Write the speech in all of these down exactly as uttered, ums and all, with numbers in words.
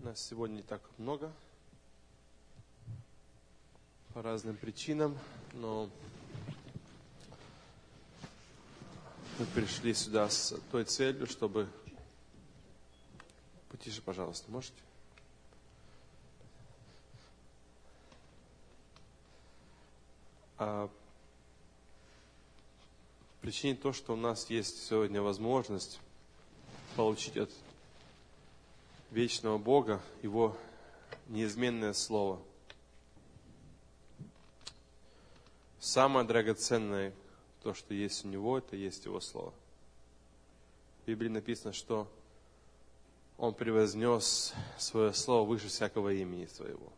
Нас сегодня не так много по разным причинам, но мы пришли сюда с той целью, чтобы... Потише, пожалуйста, можете? А причине то, что у нас есть сегодня возможность получить от вечного Бога Его неизменное Слово. Самое драгоценное, то, что есть у Него, это есть Его Слово. В Библии написано, что Он превознес Свое Слово выше всякого имени Своего.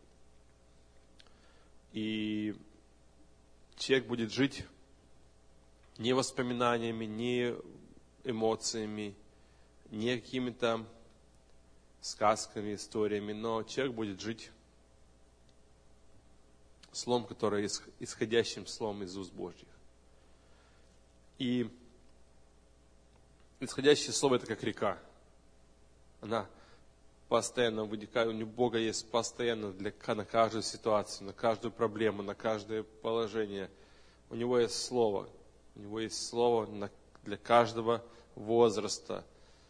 И человек будет жить не воспоминаниями, не эмоциями, не какими-то сказками, историями, но человек будет жить словом, которое исходящим словом из уст Божьих. И исходящее слово — это как река. Она постоянно вытекает, у Бога есть постоянно для, на каждую ситуацию, на каждую проблему, на каждое положение. У Него есть слово. У Него есть слово на, для каждого возраста.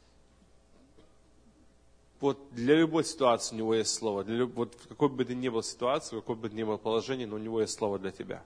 Вот для любой ситуации у Него есть слово. Для люб... Вот в какой бы ты ни был ситуации, в какой бы ты ни был положении, но у Него есть слово для тебя.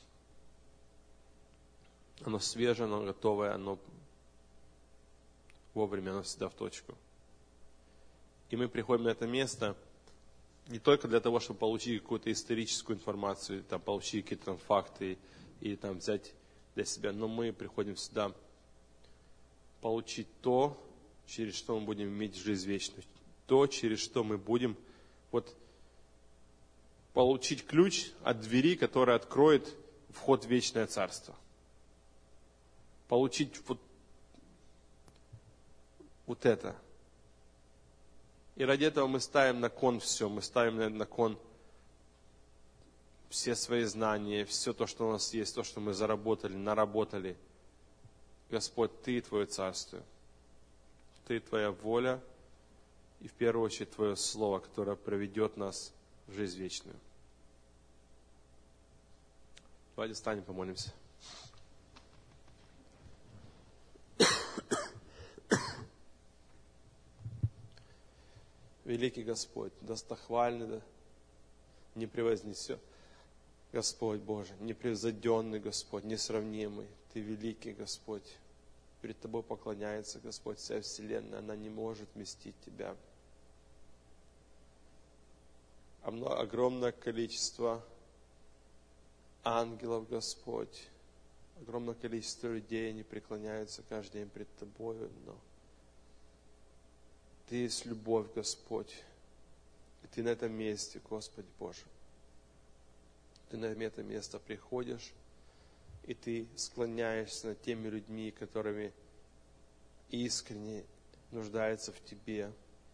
Оно свежее, оно готовое, оно вовремя, оно всегда в точку. И мы приходим на это место не только для того, чтобы получить какую-то историческую информацию, там, получить какие-то там факты и там, взять для себя, но мы приходим сюда получить то, через что мы будем иметь жизнь вечную. То, через что мы будем вот, получить ключ от двери, которая откроет вход в вечное царство. Получить вот, вот это. И ради этого мы ставим на кон все. Мы ставим на, на кон все свои знания, все то, что у нас есть, то, что мы заработали, наработали. Господь, Ты и Твое царство. Ты, Твоя воля и в первую очередь Твое Слово, которое проведет нас в жизнь вечную. Давайте встанем, помолимся. Великий Господь, достохвальный, да, непревознесен, Господь Боже, непревзойденный Господь, несравнимый. Ты великий Господь. Перед Тобой поклоняется, Господь, вся вселенная, она не может вместить Тебя. Огромное количество ангелов, Господь, огромное количество людей, они преклоняются каждый день пред Тобою, но Ты есть любовь, Господь, и Ты на этом месте, Господь Боже. Ты на это место приходишь, и Ты склоняешься над теми людьми, которыми искренне нуждаются в Тебе.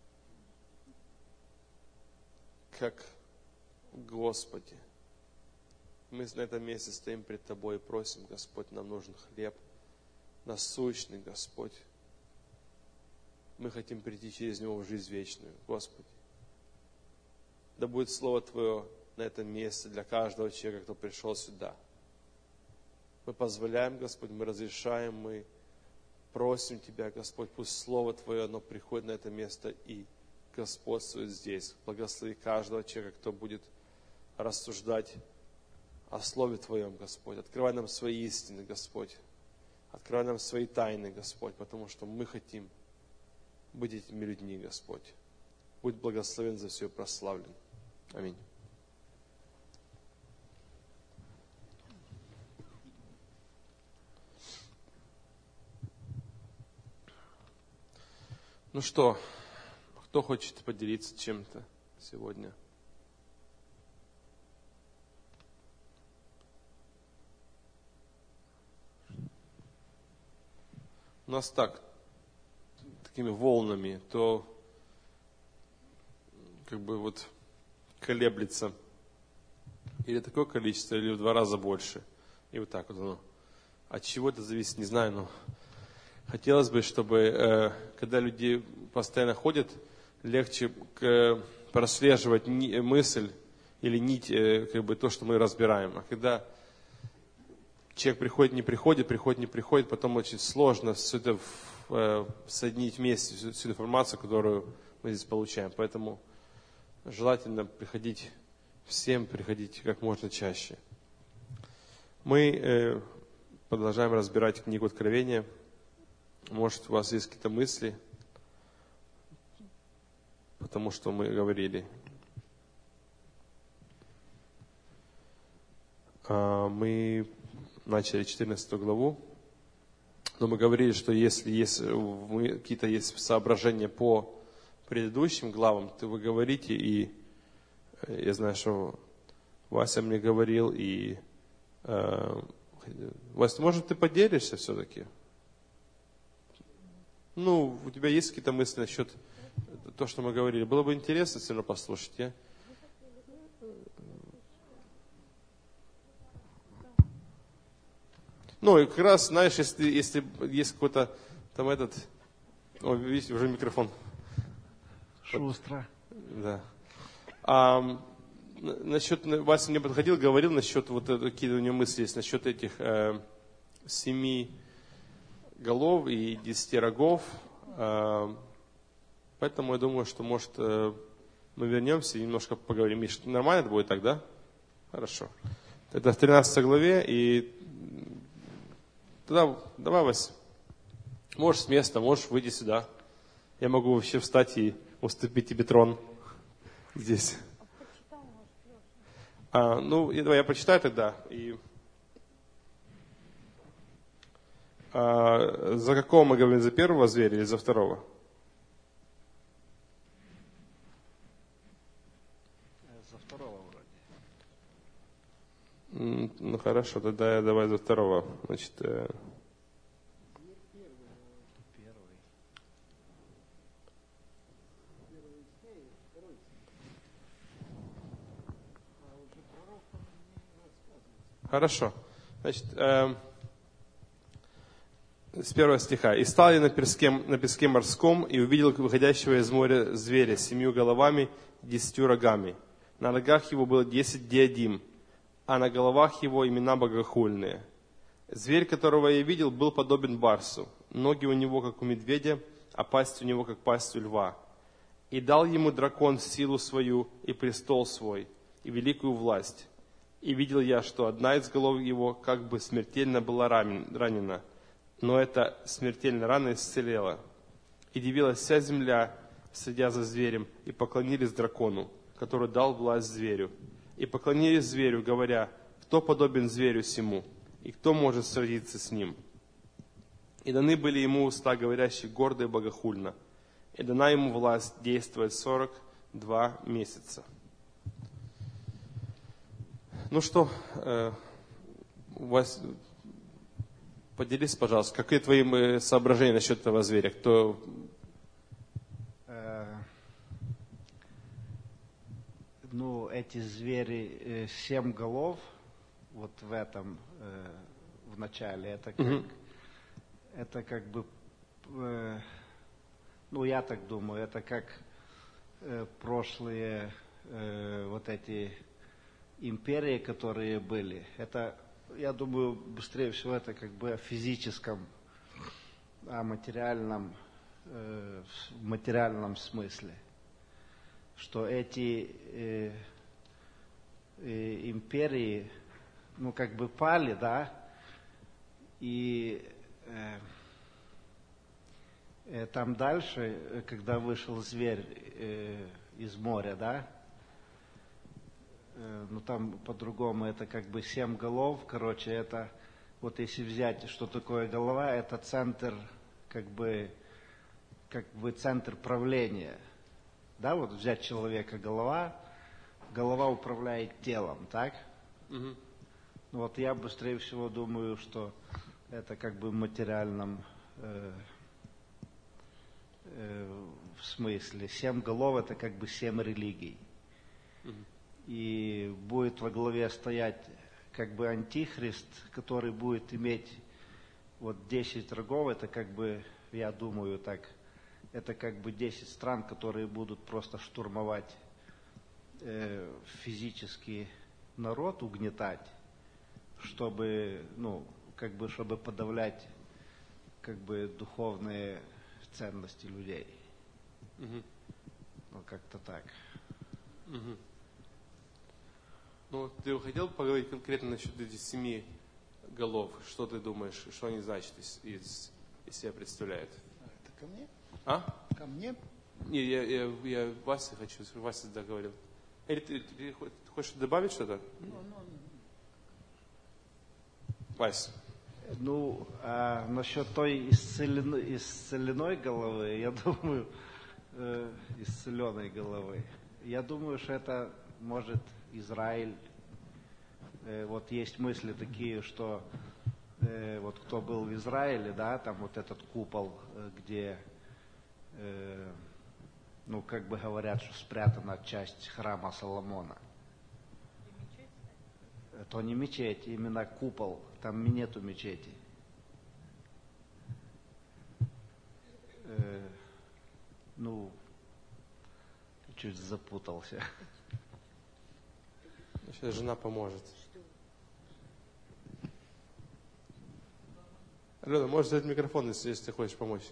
Как Господи. Мы на этом месте стоим пред Тобой и просим, Господь, нам нужен хлеб насущный, Господь. Мы хотим прийти через Него в жизнь вечную, Господи. Да будет Слово Твое на этом месте для каждого человека, кто пришел сюда. Мы позволяем, Господь, мы разрешаем, мы просим Тебя, Господь, пусть Слово Твое, оно приходит на это место и господствует здесь. Благослови каждого человека, кто будет рассуждать о Слове Твоем, Господь. Открывай нам свои истины, Господь. Открывай нам свои тайны, Господь, потому что мы хотим быть этими людьми, Господь. Будь благословен за все и прославлен. Аминь. Ну что, кто хочет поделиться чем-то сегодня? У нас так, такими волнами, то как бы вот колеблется или такое количество, или в два раза больше. И вот так вот оно. От чего это зависит, не знаю, но хотелось бы, чтобы, э, когда люди постоянно ходят легче прослеживать мысль или нить, как бы то, что мы разбираем. А когда человек приходит, не приходит, приходит, не приходит, потом очень сложно все это соединить вместе, всю, всю информацию, которую мы здесь получаем. Поэтому желательно приходить всем, приходить как можно чаще. Мы продолжаем разбирать книгу Откровения. Может, у вас есть какие-то мысли, потому что мы говорили. Мы начали четырнадцатую главу, но мы говорили, что если есть, какие-то есть соображения по предыдущим главам, то вы говорите, и я знаю, что Вася мне говорил, и э, Вася, может, ты поделишься все-таки? Ну, у тебя есть какие-то мысли насчет того, что мы говорили? Было бы интересно все равно послушать, а? Ну, и как раз, знаешь, если, если есть какой-то там этот... О, видите, уже микрофон. Шустро. Да. А, насчет, Вася мне подходил, говорил насчет, вот какие у него мысли есть, насчет этих э, семи голов и десяти рогов. Э, поэтому я думаю, что, может, э, мы вернемся и немножко поговорим. Миш, нормально это будет так, да? Хорошо. Это в тринадцатой главе, и тогда, давай, Вася, можешь с места, можешь выйти сюда. Я могу вообще встать и уступить тебе трон здесь. А, ну, давай я прочитаю тогда. И, а, за какого мы говорим? За первого зверя или за второго? За второго вроде. Ну, хорошо, тогда я давай за второго. Значит, э... Хорошо. Значит, э, с первого стиха. «И стал я на песке, на песке морском, и увидел выходящего из моря зверя с семью головами и десятью рогами. На рогах его было десять диадим, а на головах его имена богохульные. Зверь, которого я видел, был подобен барсу. Ноги у него, как у медведя, а пасть у него, как пасть у льва. И дал ему дракон силу свою, и престол свой, и великую власть. И видел я, что одна из голов его как бы смертельно была ранена, но эта смертельная рана исцелела. И дивилась вся земля, следя за зверем, и поклонились дракону, который дал власть зверю. И поклонились зверю, говоря, кто подобен зверю сему, и кто может сразиться с ним. И даны были ему уста, говорящие гордо и богохульно, и дана ему власть действовать сорок два месяца». Ну что, э, у вас, поделись, пожалуйста, какие твои соображения насчет этого зверя? Кто... Э, ну, эти звери, э, семь голов, вот в этом, э, в начале, это как, mm-hmm. это как бы, э, ну, я так думаю, это как э, прошлые э, вот эти... империи, которые были, это, я думаю, быстрее всего это как бы о физическом, о материальном, э, в материальном смысле, что эти э, э, империи, ну, как бы пали, да, и э, э, там дальше, когда вышел зверь э, из моря, да, ну там по-другому, это как бы семь голов, короче, это, вот если взять, что такое голова, это центр, как бы, как бы центр правления, да, вот взять человека голова, голова управляет телом, так? Mm-hmm. Вот я быстрее всего думаю, что это как бы в материальном э, э, в смысле, семь голов это как бы семь религий. Mm-hmm. И будет во главе стоять как бы антихрист, который будет иметь вот десять рогов, это как бы, я думаю, так, это как бы десять стран, которые будут просто штурмовать э, физически народ, угнетать, чтобы, ну, как бы, чтобы подавлять, как бы, духовные ценности людей. Мгм. Ну, как-то так. Мгм. Ну, ты хотел поговорить конкретно насчет этих семи голов? Что ты думаешь, что они значат из, из, из себя представляют? Это ко мне? А? Ко мне? Не, я, я, я Васе хочу, Вася договорил. Или ты, ты хочешь добавить что-то? Ну, ну, Вась. Ну, а насчет той исцеленной, исцеленной головы, я думаю, э, исцеленной головы, я думаю, что это может Израиль. Э, вот есть мысли такие, что э, вот кто был в Израиле, да, там вот этот купол, э, где, э, ну, как бы говорят, что спрятана часть храма Соломона. Это не мечеть, именно купол. Там нету мечети. Э, ну, чуть запутался. Сейчас жена поможет. Алена, можешь взять микрофон, если, если ты хочешь помочь.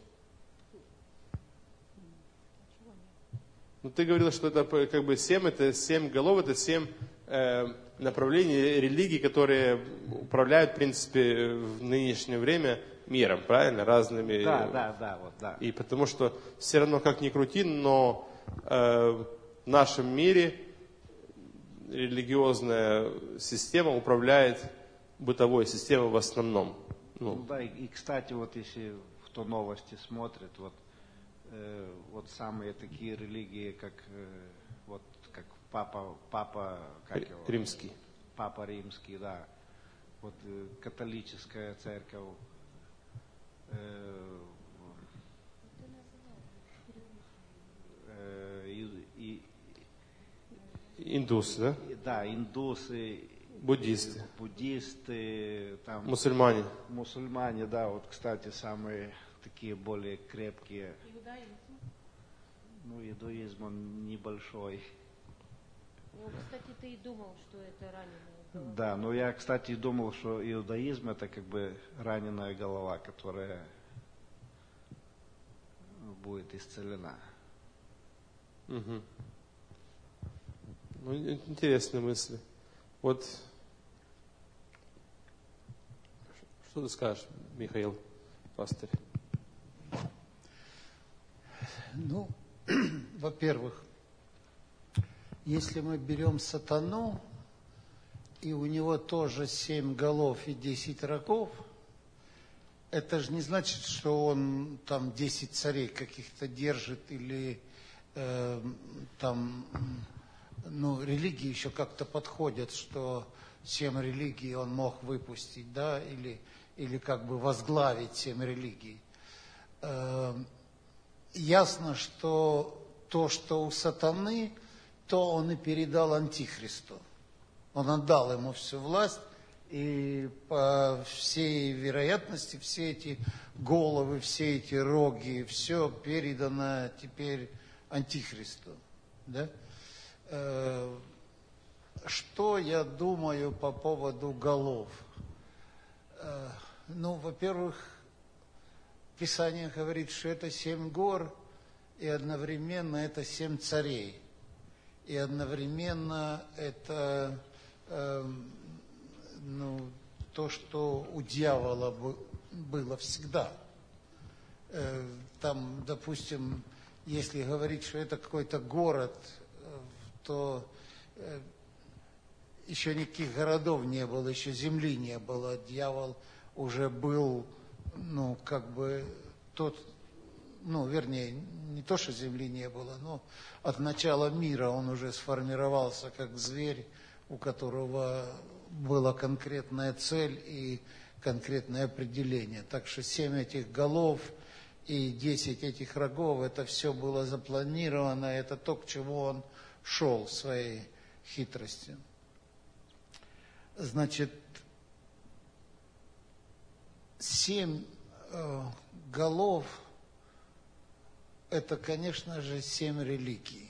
Ну, ты говорила, что это как бы семь, это семь голов, это семь э, направлений религий, которые управляют, в принципе, в нынешнее время миром, правильно? Разными. Да, да, да, вот, да. И потому что все равно, как ни крути, но э, в нашем мире религиозная система управляет бытовой системой в основном. Ну, Ну да, и, и, кстати, вот если кто новости смотрит, вот, э, вот самые такие религии, как э, вот как папа, папа, как его? Римский. Папа Римский, да. Вот э, католическая церковь, э, э, и, и, Индусы, да? и- да, индусы, Буддисты. буддисты, там, Мусульмане. мусульмане, да, вот, кстати, самые такие более крепкие. Иудаизм. Ну, иудаизм, он небольшой. Ну, кстати, ты и думал, что это раненая голова. Да, но я, кстати, думал, что иудаизм это как бы раненая голова, которая будет исцелена. Мгм. Ну, ин- интересные мысли. Вот, что ты скажешь, Михаил, пастырь? ну, во-первых, если мы берем сатану, и у него тоже семь голов и десять рогов, это же не значит, что он там десять царей каких-то держит или э, там, ну, религии еще как-то подходят, что семь религий он мог выпустить, да, или, или как бы возглавить семь религий. Э, ясно, что то, что у сатаны, то он и передал Антихристу. Он отдал ему всю власть, и по всей вероятности все эти головы, все эти роги, все передано теперь Антихристу. Да? Э, Что я думаю по поводу голов? Э, Ну, во-первых, Писание говорит, что это семь гор, и одновременно это семь царей. И одновременно это э, ну, то, что у дьявола было всегда. Э, там, допустим, если говорить, что это какой-то город, э, то э, еще никаких городов не было, еще земли не было. Дьявол уже был, ну, как бы тот, ну, вернее, не то, что земли не было, но от начала мира он уже сформировался как зверь, у которого была конкретная цель и конкретное определение. Так что семь этих голов и десять этих рогов, это все было запланировано, это то, к чему он шел своей хитростью. Значит, семь э, голов это, конечно же, семь религий.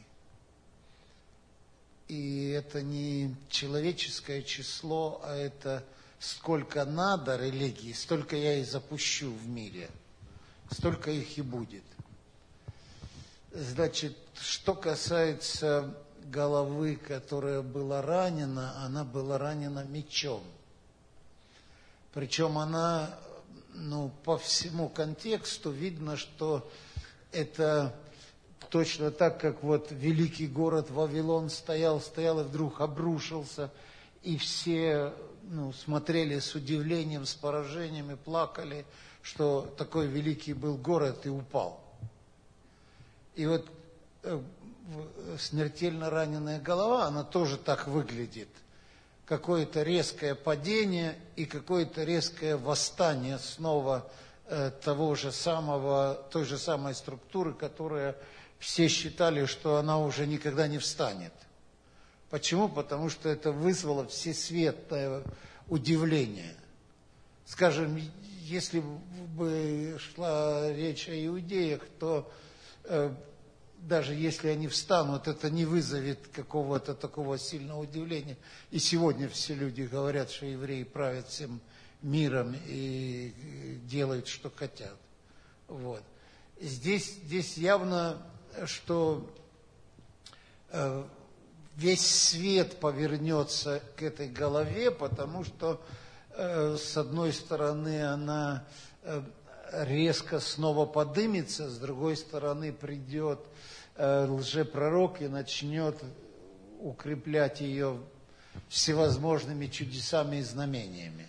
И это не человеческое число, а это сколько надо религий, столько я и запущу в мире. Столько их и будет. Значит, что касается головы, которая была ранена, она была ранена мечом. Причем она, ну, по всему контексту видно, что это точно так, как вот великий город Вавилон стоял, стоял и вдруг обрушился, и все, ну, смотрели с удивлением, с поражением и плакали, что такой великий был город и упал. И вот э, смертельно раненая голова, она тоже так выглядит. Какое-то резкое падение и какое-то резкое восстание снова э, того же самого, той же самой структуры, которая все считали, что она уже никогда не встанет. Почему? Потому что это вызвало всесветное удивление. Скажем, если бы шла речь о иудеях, то э, даже если они встанут, это не вызовет какого-то такого сильного удивления. И сегодня все люди говорят, что евреи правят всем миром и делают, что хотят. Вот. Здесь, здесь явно, что э, весь свет повернется к этой голове, потому что э, с одной стороны она э, резко снова подымется, с другой стороны придет э, лжепророк и начнет укреплять ее всевозможными чудесами и знамениями.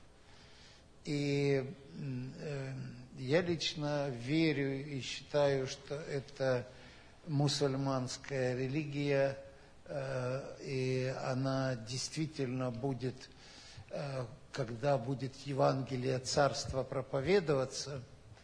И э, я лично верю и считаю, что это мусульманская религия, э, и она действительно будет, э, когда будет Евангелие Царства проповедоваться.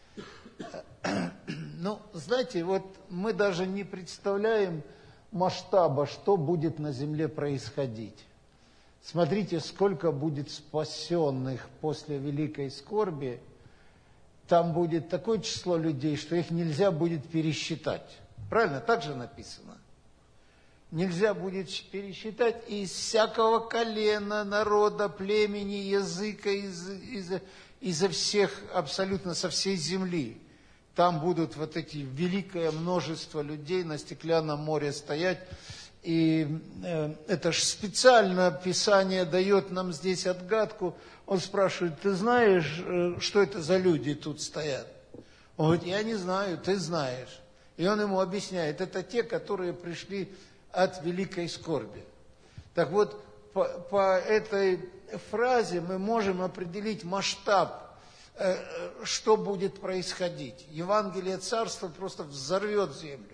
Ну, знаете, вот мы даже не представляем масштаба, что будет на земле происходить. Смотрите, сколько будет спасенных после великой скорби. Там будет такое число людей, что их нельзя будет пересчитать. Правильно? Так же написано. Нельзя будет пересчитать из всякого колена, народа, племени, языка, из, из, изо всех, абсолютно со всей земли. Там будут вот эти великое множество людей на стеклянном море стоять. И э, это же специально Писание дает нам здесь отгадку. Он спрашивает: ты знаешь, э, что это за люди тут стоят? Он говорит: я не знаю, ты знаешь. И он ему объясняет: это те, которые пришли от великой скорби. Так вот, по, по этой фразе мы можем определить масштаб, э, что будет происходить. Евангелие Царства просто взорвет землю.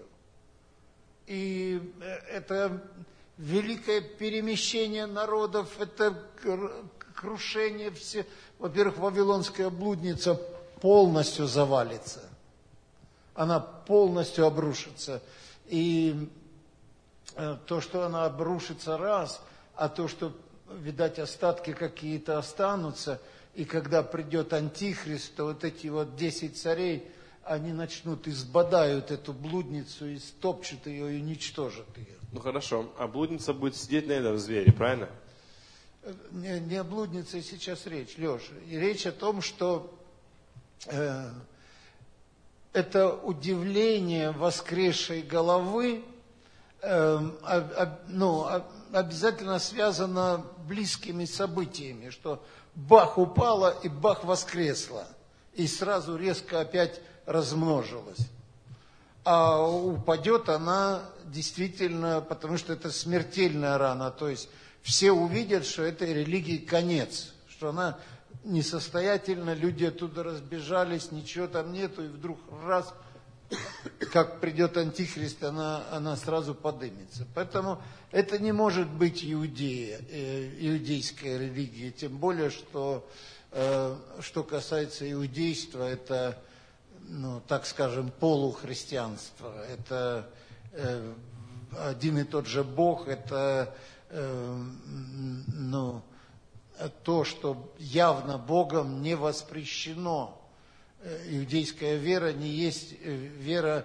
И это великое перемещение народов, это крушение все. Во-первых, вавилонская блудница полностью завалится. Она полностью обрушится. И то, что она обрушится раз, а то, что, видать, остатки какие-то останутся, и когда придет Антихрист, то вот эти вот десять царей, они начнут, избодают эту блудницу, и стопчут ее, и уничтожат ее. Ну хорошо, а блудница будет сидеть на этом звере, правильно? Не, не о блуднице сейчас речь, Леша. И речь о том, что э, это удивление воскресшей головы э, а, а, ну, а, обязательно связано близкими событиями, что бах упала и бах воскресла, и сразу резко опять размножилась. А упадет она действительно, потому что это смертельная рана, то есть все увидят, что этой религии конец, что она несостоятельна, люди оттуда разбежались, ничего там нету, и вдруг раз, как придет Антихрист, она, она сразу подымется. Поэтому это не может быть иудея, э, иудейская религия, тем более, что, э, что касается иудейства, это, ну, так скажем, полухристианство, это э, один и тот же Бог, это э, ну, то, что явно Богом не воспрещено. Иудейская вера не есть вера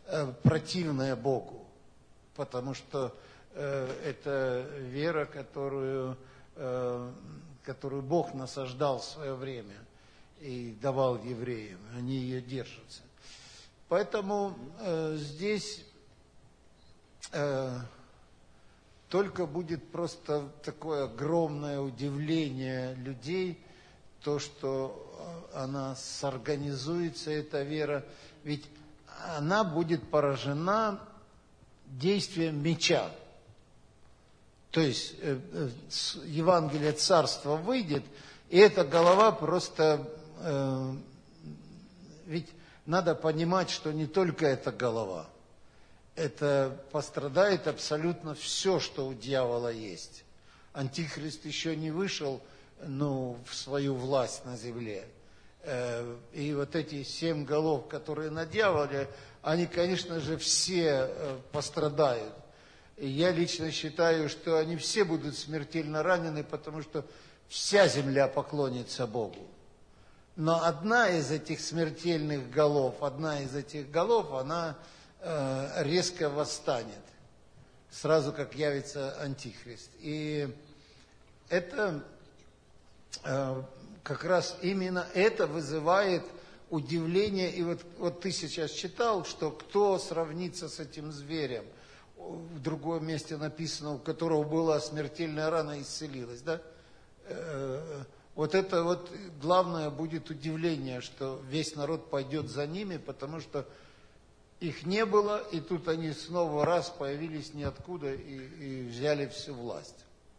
э, противная Богу, потому что э, это вера, которую, э, которую Бог насаждал в свое время и давал евреям, они ее держатся. Поэтому э, здесь э, только будет просто такое огромное удивление людей, то, что она сорганизуется, эта вера, ведь она будет поражена действием меча. То есть э, э, Евангелие Царства выйдет, и эта голова просто... Э, ведь надо понимать, что не только эта голова. Это пострадает абсолютно все, что у дьявола есть. Антихрист еще не вышел, ну, в свою власть на земле. И вот эти семь голов, которые на дьяволе, они, конечно же, все пострадают. И я лично считаю, что они все будут смертельно ранены, потому что вся земля поклонится Богу. Но одна из этих смертельных голов, одна из этих голов, она э, резко восстанет, сразу как явится Антихрист. И это э, как раз именно это вызывает удивление. И вот, вот ты сейчас читал, что кто сравнится с этим зверем. В другом месте написано, у которого была смертельная рана, исцелилась, да? Э, Вот это вот главное будет удивление, что весь народ пойдет за ними, потому что их не было, и тут они снова раз появились ниоткуда и, и взяли всю власть.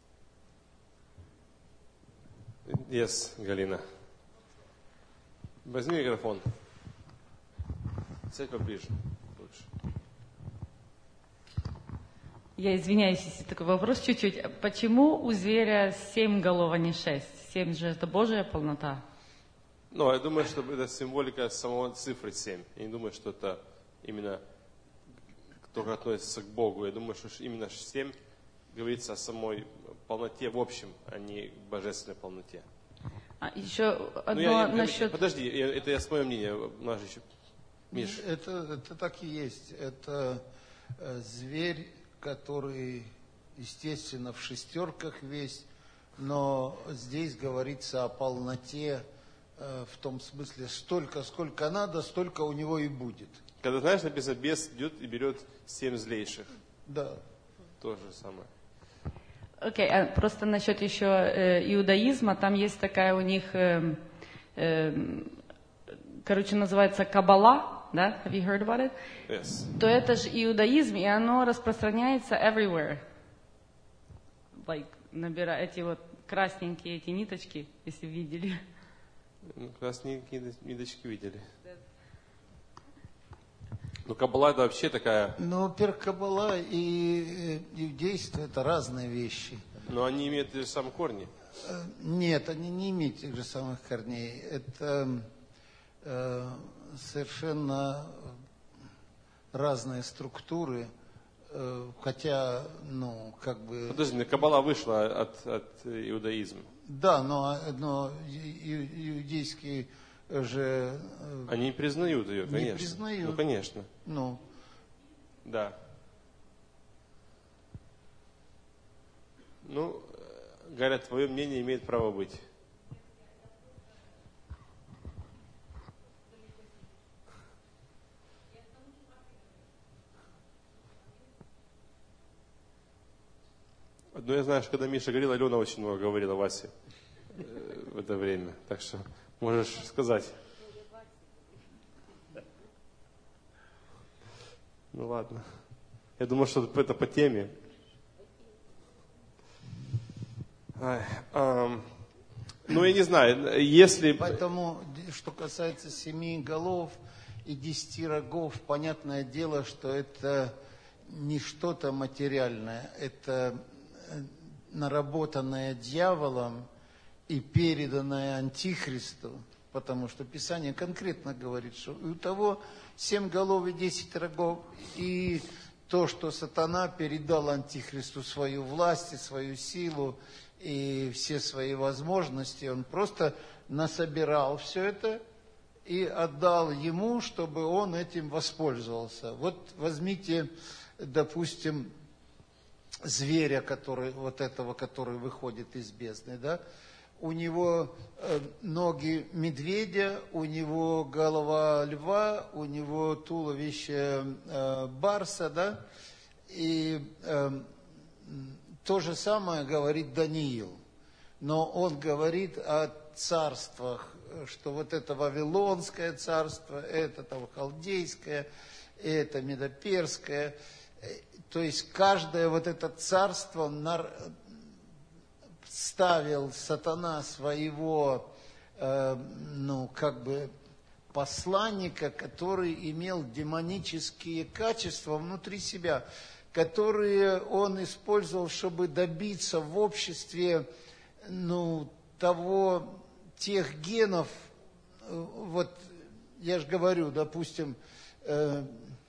Yes, Галина. Возьми микрофон. Сядь поближе. Лучше. Я извиняюсь, если такой вопрос чуть-чуть. Почему у зверя семь голов, а не шесть? Семь же это Божья полнота. Ну, я думаю, что это символика самого цифры семь. Я не думаю, что это именно только относится к Богу. Я думаю, что именно семь говорится о самой полноте в общем, а не божественной полноте. А еще одно ну, я, я, насчет... Подожди, я, это я с моего мнения. Наш еще... Миш. Это, это так и есть. Это э, зверь, который, естественно, в шестерках весь, но здесь говорится о полноте э, в том смысле, столько, сколько надо, столько у него и будет. Когда, знаешь, написано, бес идет и берет семь злейших. Да. То же самое. Окей, okay, а просто насчет еще э, иудаизма, там есть такая у них, э, э, короче, называется каббала, да? Have you heard about it? Yes. То это же иудаизм, и оно распространяется everywhere. Like, набирая эти вот красненькие эти ниточки, если видели. Ну, красненькие ниточки видели. Ну, каббала это вообще такая... Ну, во-первых, каббала и иудейство это разные вещи. Но они имеют те же самые корни. Нет, они не имеют тех же самых корней. Это э, совершенно разные структуры, э, хотя, ну, как бы... Подожди, каббала вышла от, от иудаизма. Да, но, но иудейские же... Они не признают ее, конечно. Не признают. Ну, конечно. Ну. Да. Ну, говорят, твое мнение имеет право быть. Ну, я знаю, что когда Миша говорил, Алена очень много говорила Васе в это время. Так что можешь сказать. Ну ладно. Я думал, что это по теме. Ай, эм, ну, я не знаю, если... Поэтому, что касается семи голов и десяти рогов, понятное дело, что это не что-то материальное, это наработанное дьяволом и переданное Антихристу, потому что Писание конкретно говорит, что у того семь голов и десять рогов, и то, что сатана передал Антихристу свою власть и свою силу, и все свои возможности, он просто насобирал все это и отдал ему, чтобы он этим воспользовался. Вот возьмите, допустим, зверя, который, вот этого, который выходит из бездны, да? У него э, ноги медведя, у него голова льва, у него туловище э, барса, да? И э, то же самое говорит Даниил. Но он говорит о царствах, что вот это Вавилонское царство, это там Халдейское, это Медоперское. То есть каждое вот это царство ставил сатана своего, э, ну, как бы, посланника, который имел демонические качества внутри себя, которые он использовал, чтобы добиться в обществе, ну, того, тех генов, вот, я же говорю, допустим, э,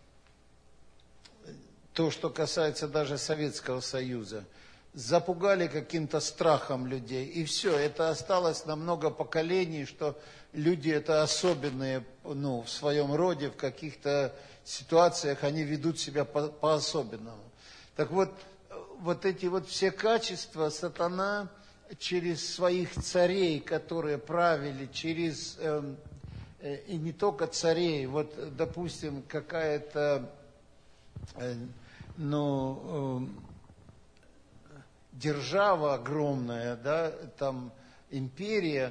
то, что касается даже Советского Союза, запугали каким-то страхом людей, и все, это осталось на много поколений, что люди это особенные, ну, в своем роде, в каких-то ситуациях они ведут себя по- по-особенному. Так вот, вот эти вот все качества сатана через своих царей, которые правили, через, э, э, и не только царей, вот, допустим, какая-то, э, ну, э, держава огромная, да, там империя,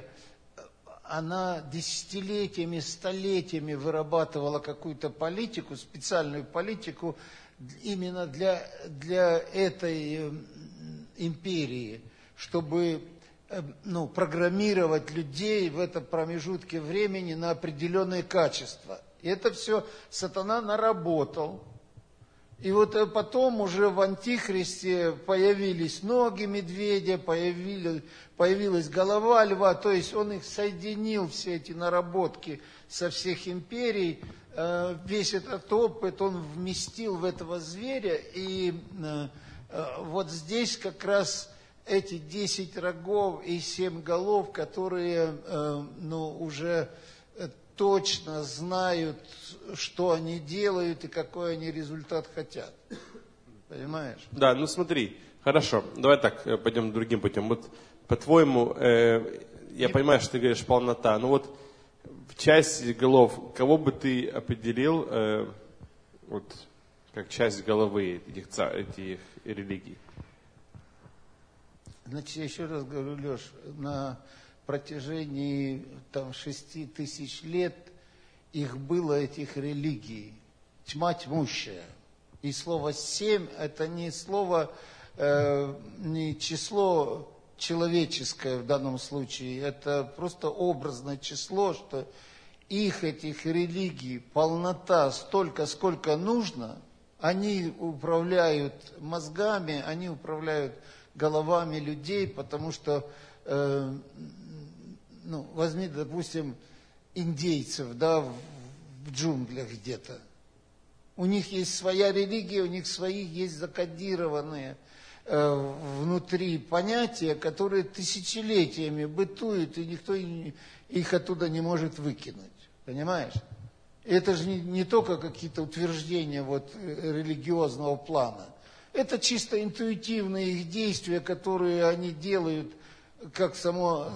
она десятилетиями, столетиями вырабатывала какую-то политику, специальную политику именно для, для этой империи, чтобы, ну, программировать людей в этом промежутке времени на определенные качества. И это все сатана наработал. И вот потом уже в Антихристе появились ноги медведя, появились, появилась голова льва, то есть он их соединил, все эти наработки со всех империй, весь этот опыт он вместил в этого зверя, и вот здесь как раз эти десять рогов и семь голов, которые, ну, уже точно знают, что они делают и какой они результат хотят. Понимаешь? Да, ну смотри, хорошо, давай так, пойдем другим путем. Вот, по-твоему, э, я понимаю, что ты говоришь полнота, но вот в части голов, кого бы ты определил э, вот, как часть головы этих, этих религий? Значит, я еще раз говорю, Леш, на протяжении там шести тысяч лет их было, этих религий, тьма тьмущая. И слово семь это не слово, э, не число человеческое в данном случае, это просто образное число, что их, этих религий, полнота столько, сколько нужно, они управляют мозгами, они управляют головами людей, потому что э, ну, возьми, допустим, индейцев, да, в, в джунглях где-то. У них есть своя религия, у них свои есть закодированные э, внутри понятия, которые тысячелетиями бытуют, и никто их оттуда не может выкинуть. Понимаешь? Это же не, не только какие-то утверждения вот, религиозного плана. Это чисто интуитивные их действия, которые они делают, как само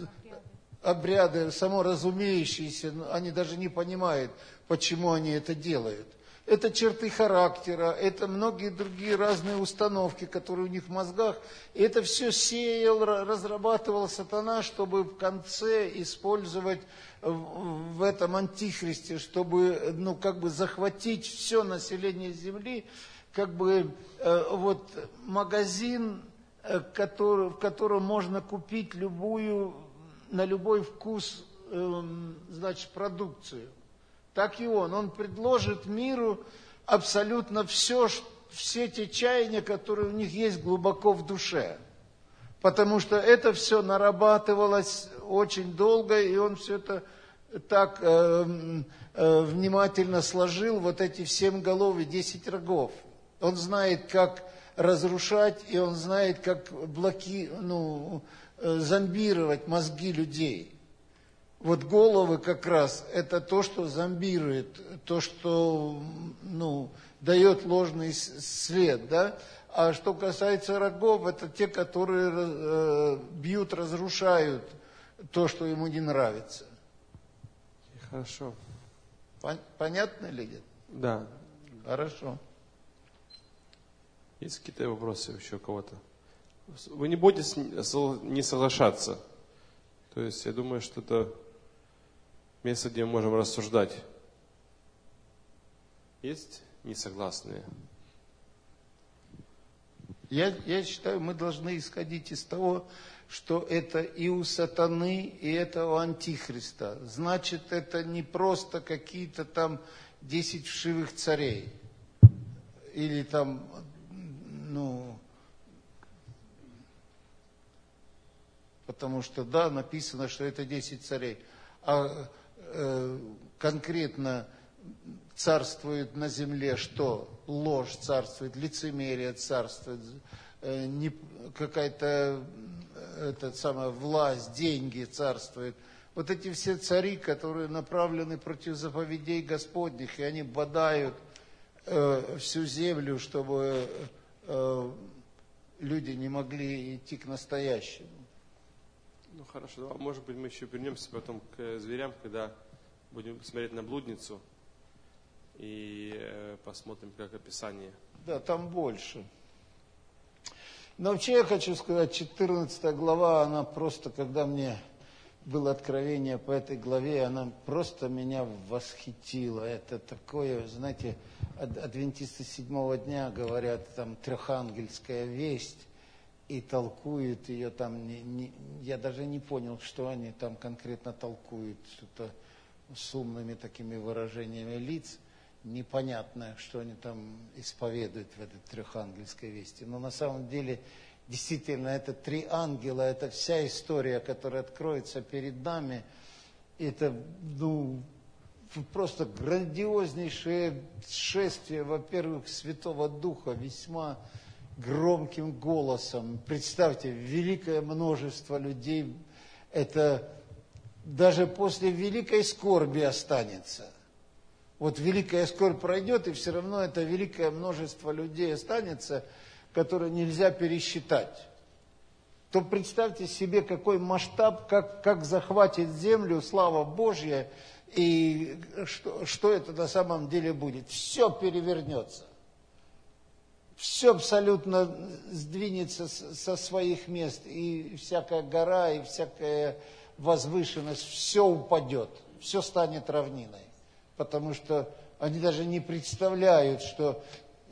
обряды, само разумеющиеся, они даже не понимают, почему они это делают. Это черты характера, это многие другие разные установки, которые у них в мозгах. И это все сеял, разрабатывал сатана, чтобы в конце использовать в этом антихристе, чтобы, ну, как бы захватить все население земли, как бы э, вот магазин, э, который, в котором можно купить любую, на любой вкус, э, значит, продукцию. Так и он. Он предложит миру абсолютно все, все те чаяния, которые у них есть глубоко в душе. Потому что это все нарабатывалось очень долго, и он все это так э, э, внимательно сложил, вот эти семь голов и десять рогов. Он знает, как разрушать, и он знает, как блоки, ну, зомбировать мозги людей. Вот головы как раз это то, что зомбирует, то, что ну, дает ложный след, да? А что касается рогов, это те, которые э, бьют, разрушают то, что ему не нравится. Хорошо. Пон- понятно ли нет? Да. Хорошо. Есть какие-то вопросы еще у кого-то? Вы не будете не соглашаться. То есть я думаю, что это место, где мы можем рассуждать. Есть несогласные? Я, я считаю, мы должны исходить из того, что это и у сатаны, и это у антихриста. Значит, это не просто какие-то там десять вшивых царей. Или там, ну, потому что, да, написано, что это десять царей. А э, конкретно царствует на земле что? Ложь царствует, лицемерие царствует, э, не, какая-то эта самая власть, деньги царствуют. Вот эти все цари, которые направлены против заповедей Господних, и они бодают э, всю землю, чтобы э, люди не могли идти к настоящему. Ну хорошо, может быть мы еще вернемся потом к зверям, когда будем смотреть на блудницу и э, посмотрим, как описание. Да, там больше. Но вообще я хочу сказать, четырнадцатая глава, она просто, когда мне было откровение по этой главе, она просто меня восхитила. Это такое, знаете, адвентисты седьмого дня говорят, там трехангельская весть, и толкуют ее там, не, не, я даже не понял, что они там конкретно толкуют, что-то с умными такими выражениями лиц, непонятно, что они там исповедуют в этой трехангельской вести. Но на самом деле, действительно, это три ангела, это вся история, которая откроется перед нами. Это, ну, просто грандиознейшее шествие, во-первых, Святого Духа, весьма громким голосом. Представьте, великое множество людей, это даже после великой скорби останется. Вот великая скорбь пройдет, и все равно это великое множество людей останется, которые нельзя пересчитать. То представьте себе, какой масштаб, как, как захватит землю слава Божья, и что, что это на самом деле будет. Все перевернется. Все абсолютно сдвинется со своих мест, и всякая гора, и всякая возвышенность, все упадет, все станет равниной. Потому что они даже не представляют, что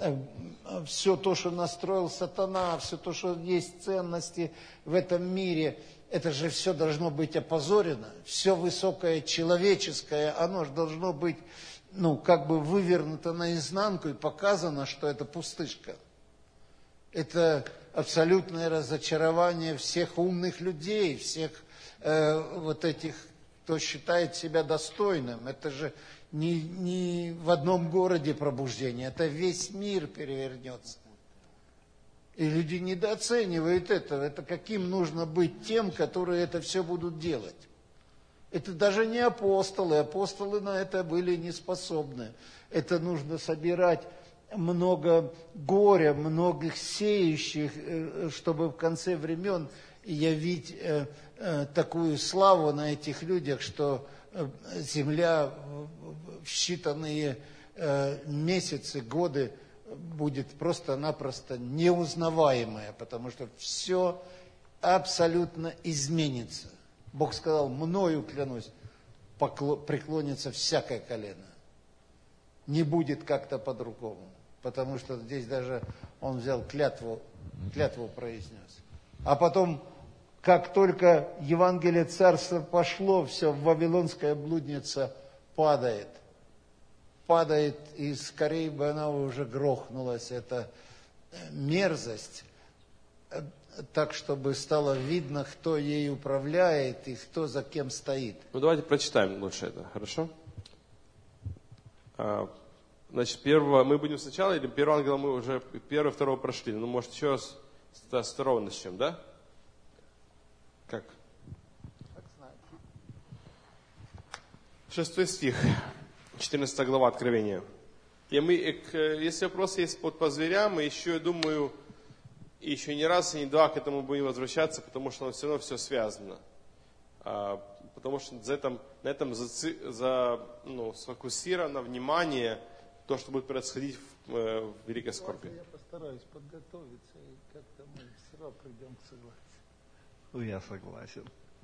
все то, что настроил сатана, все то, что есть ценности в этом мире, это же все должно быть опозорено. Все высокое человеческое, оно же должно быть, ну, как бы вывернуто наизнанку и показано, что это пустышка. Это абсолютное разочарование всех умных людей, всех э, вот этих, кто считает себя достойным. Это же не, не в одном городе пробуждение, это весь мир перевернется. И люди недооценивают этого. Это каким нужно быть тем, которые это все будут делать. Это даже не апостолы. Апостолы на это были не способны. Это нужно собирать много горя, многих сеющих, чтобы в конце времен явить такую славу на этих людях, что земля в считанные месяцы, годы будет просто-напросто неузнаваемая, потому что все абсолютно изменится. Бог сказал, мною клянусь, преклонится всякое колено. Не будет как-то по-другому, потому что здесь даже он взял клятву, клятву произнес. А потом, как только Евангелие Царства пошло, все, вавилонская блудница падает. Падает, и скорее бы она уже грохнулась. Это мерзость, так, чтобы стало видно, кто ей управляет и кто за кем стоит. Ну, давайте прочитаем лучше это, хорошо? А, значит, первого, мы будем сначала, или первого ангела мы уже, первого, второго прошли. Ну, может, еще раз с второго начнем, да? Как? Как знаете. Шестой стих, четырнадцатая глава Откровения. И мы, если вопросы есть по, по зверям, и еще, я думаю, еще не раз и не два к этому будем возвращаться, потому что оно все равно все связано. А, потому что за этом, на этом за, за, ну, сфокусировано внимание, то, что будет происходить в, в великой скорби. Я постараюсь подготовиться, и как-то мы все равно придем к согласию. Ну, я согласен.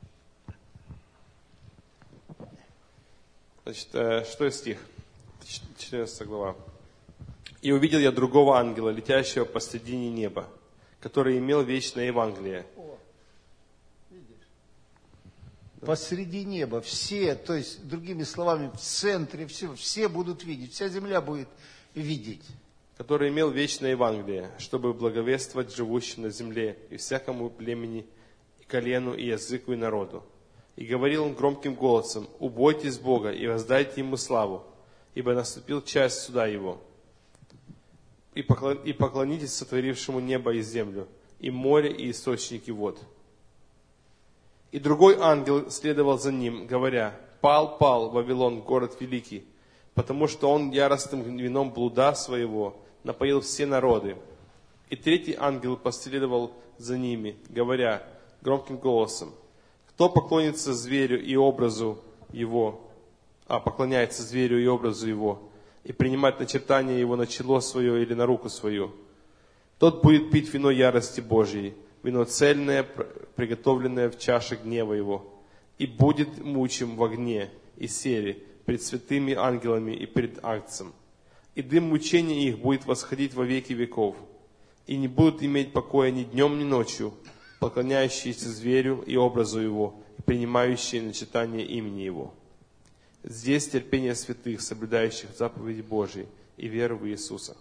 Значит, шестой стих, четырнадцатая глава. «И увидел я другого ангела, летящего посредине неба, который имел вечное Евангелие». О, видишь? Да. Посреди неба все, то есть, другими словами, в центре всего, все будут видеть, вся земля будет видеть. «Который имел вечное Евангелие, чтобы благовествовать живущим на земле и всякому племени, и колену, и языку, и народу. И говорил он громким голосом: убойтесь Бога и воздайте Ему славу, ибо наступил час суда Его. И поклонитесь сотворившему небо и землю, и море, и источники вод». И другой ангел следовал за ним, говоря: «Пал, пал, Вавилон, город великий, потому что он яростным вином блуда своего напоил все народы». И третий ангел последовал за ними, говоря громким голосом: «Кто поклонится зверю и образу его, а поклоняется зверю и образу его, и принимает начертание его на чело свое или на руку свою, тот будет пить вино ярости Божьей, вино цельное, приготовленное в чаше гнева его, и будет мучим в огне и сере пред святыми ангелами и пред Агнцем. И дым мучения их будет восходить во веки веков, и не будут иметь покоя ни днем, ни ночью, поклоняющиеся зверю и образу его, и принимающие начертание имени его. Здесь терпение святых, соблюдающих заповеди Божьи и веру в Иисуса».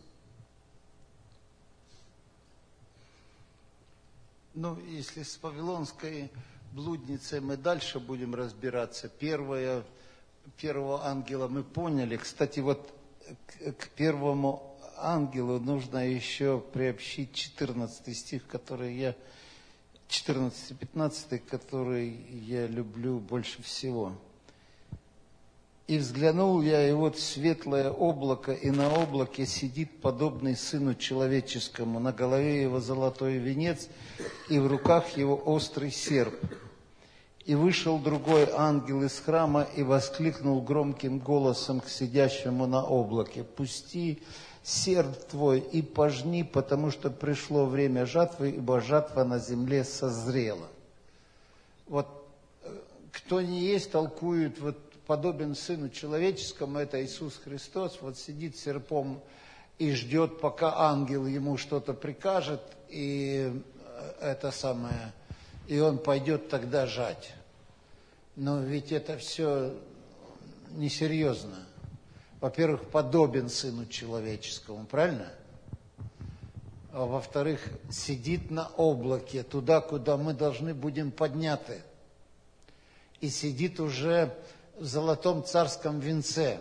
Ну, если с вавилонской блудницей мы дальше будем разбираться, первое, первого ангела мы поняли. Кстати, вот к, к первому ангелу нужно еще приобщить четырнадцатый стих, который я, четырнадцатый пятнадцатый, который я люблю больше всего. «И взглянул я, и вот светлое облако, и на облаке сидит подобный Сыну Человеческому, на голове его золотой венец, и в руках его острый серп. И вышел другой ангел из храма и воскликнул громким голосом к сидящему на облаке: пусти серп твой и пожни, потому что пришло время жатвы, ибо жатва на земле созрела». Вот кто не есть, толкует вот подобен Сыну Человеческому, это Иисус Христос, вот сидит серпом и ждет, пока ангел ему что-то прикажет, и это самое, и он пойдет тогда жать. Но ведь это все несерьезно. Во-первых, подобен Сыну Человеческому, правильно? А во-вторых, сидит на облаке, туда, куда мы должны будем подняты. И сидит уже в золотом царском венце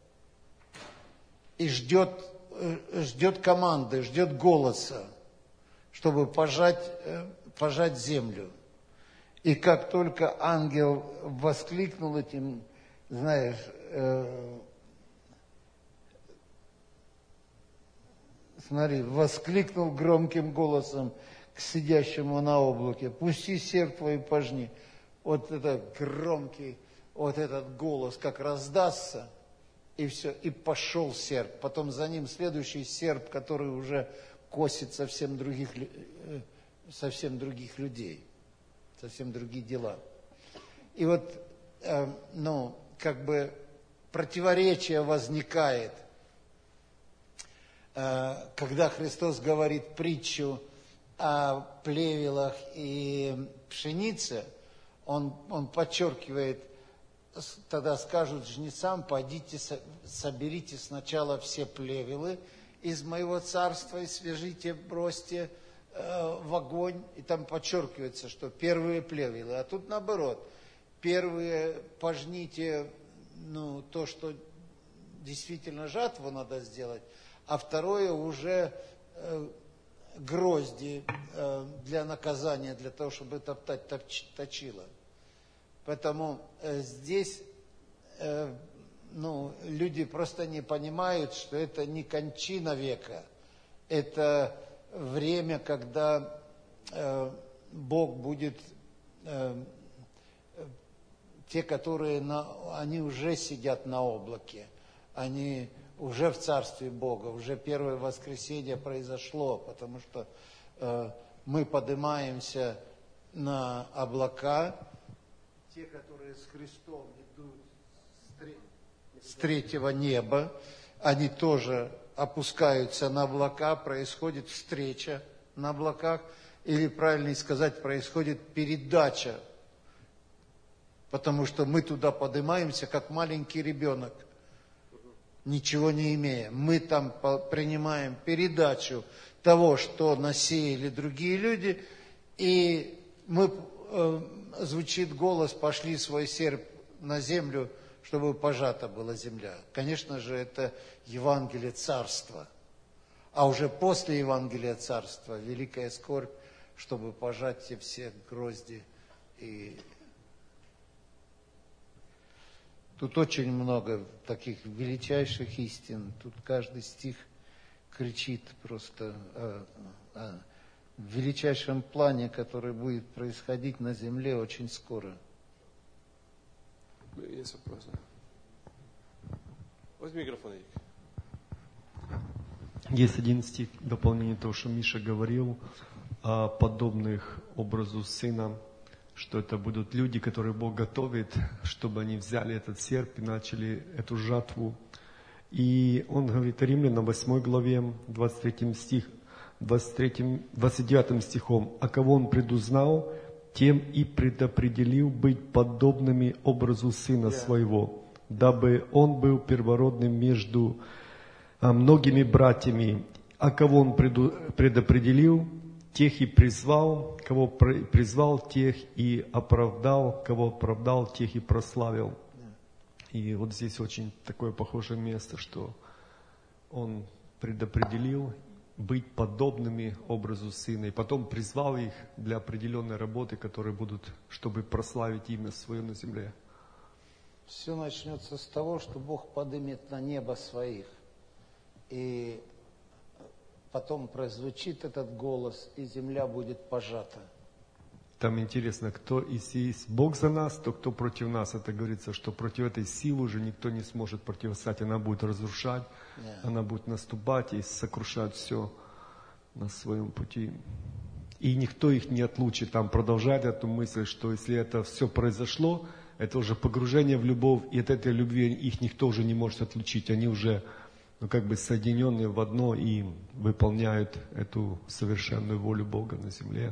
и ждет, ждет команды, ждет голоса, чтобы пожать, пожать землю. И как только ангел воскликнул этим, знаешь, э, смотри, воскликнул громким голосом к сидящему на облаке: пусти серп твой и пожни. Вот это громкий, вот этот голос как раздастся, и все, и пошел серп. Потом за ним следующий серп, который уже косит совсем других, совсем других людей, совсем другие дела. И вот, э, ну, как бы противоречие возникает, э, когда Христос говорит притчу о плевелах и пшенице, он, он подчеркивает: тогда скажут жнецам: пойдите, соберите сначала все плевелы из моего царства и свяжите, бросьте э, в огонь. И там подчеркивается, что первые плевелы. А тут наоборот: первые пожните, ну, то, что действительно жатву надо сделать, а второе уже э, грозди э, для наказания, для того, чтобы топтать точ, точило. Поэтому э, здесь э, ну, люди просто не понимают, что это не кончина века. Это время, когда э, Бог будет, э, те, которые, на, они уже сидят на облаке, они уже в Царстве Бога, уже первое воскресенье произошло, потому что э, мы поднимаемся на облака, те, которые с Христом идут с третьего неба, они тоже опускаются на облака, происходит встреча на облаках, или, правильнее сказать, происходит передача, потому что мы туда поднимаемся, как маленький ребенок, ничего не имея. Мы там принимаем передачу того, что насеяли другие люди, и мы, э, звучит голос, пошли свой серп на землю, чтобы пожата была земля. Конечно же, это Евангелие Царства. А уже после Евангелия Царства великая скорбь, чтобы пожать те все грозди. И тут очень много таких величайших истин. Тут каждый стих кричит просто о, о величайшем плане, который будет происходить на земле очень скоро. Есть вопросы? Возьми микрофон, Эрик. Есть один стих, дополнение того, что Миша говорил, о подобных образу сына, что это будут люди, которые Бог готовит, чтобы они взяли этот серп и начали эту жатву. И он говорит Римлянам восьмой главе, двадцать третьем стих, двадцать третьим, двадцать девятым стихом, «А кого он предузнал, тем и предопределил быть подобными образу Сына Своего, дабы Он был первородным между а, многими братьями. А кого Он преду, предопределил, тех и призвал, кого призвал, тех и оправдал, кого оправдал, тех и прославил». И вот здесь очень такое похожее место, что Он предопределил быть подобными образу Сына. И потом призвал их для определенной работы, которые будут, чтобы прославить имя Свое на земле. Все начнется с того, что Бог поднимет на небо своих. И потом прозвучит этот голос, и земля будет пожата. Там интересно, кто, если есть Бог за нас, то кто против нас. Это говорится, что против этой силы уже никто не сможет противостоять. Она будет разрушать, yeah. Она будет наступать и сокрушать все на своем пути. И никто их не отлучит. Там продолжает эту мысль, что если это все произошло, это уже погружение в любовь, и от этой любви их никто уже не может отлучить. Они уже, ну, как бы соединенные в одно и выполняют эту совершенную волю Бога на земле.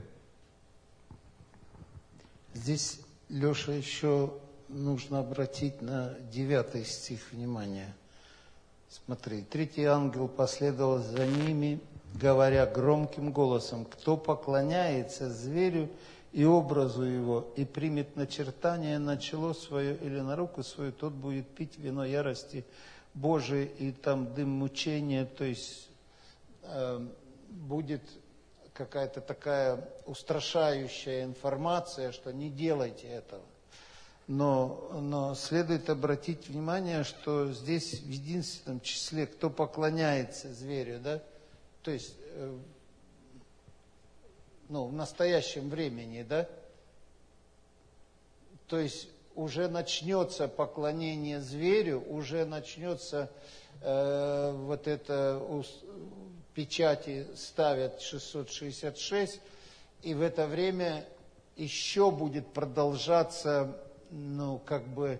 Здесь, Леша, еще нужно обратить на девятый стих внимание. Смотри, третий ангел последовал за ними, говоря громким голосом: «Кто поклоняется зверю и образу его, и примет начертание на чело свое или на руку свою, тот будет пить вино ярости Божией, и там дым мучения». То есть э, будет какая-то такая устрашающая информация, что не делайте этого. Но, но следует обратить внимание, что здесь в единственном числе, кто поклоняется зверю, да, то есть э, ну, в настоящем времени, да, то есть уже начнется поклонение зверю, уже начнется э, вот это печати ставят шестьсот шестьдесят шесть, и в это время еще будет продолжаться, ну, как бы,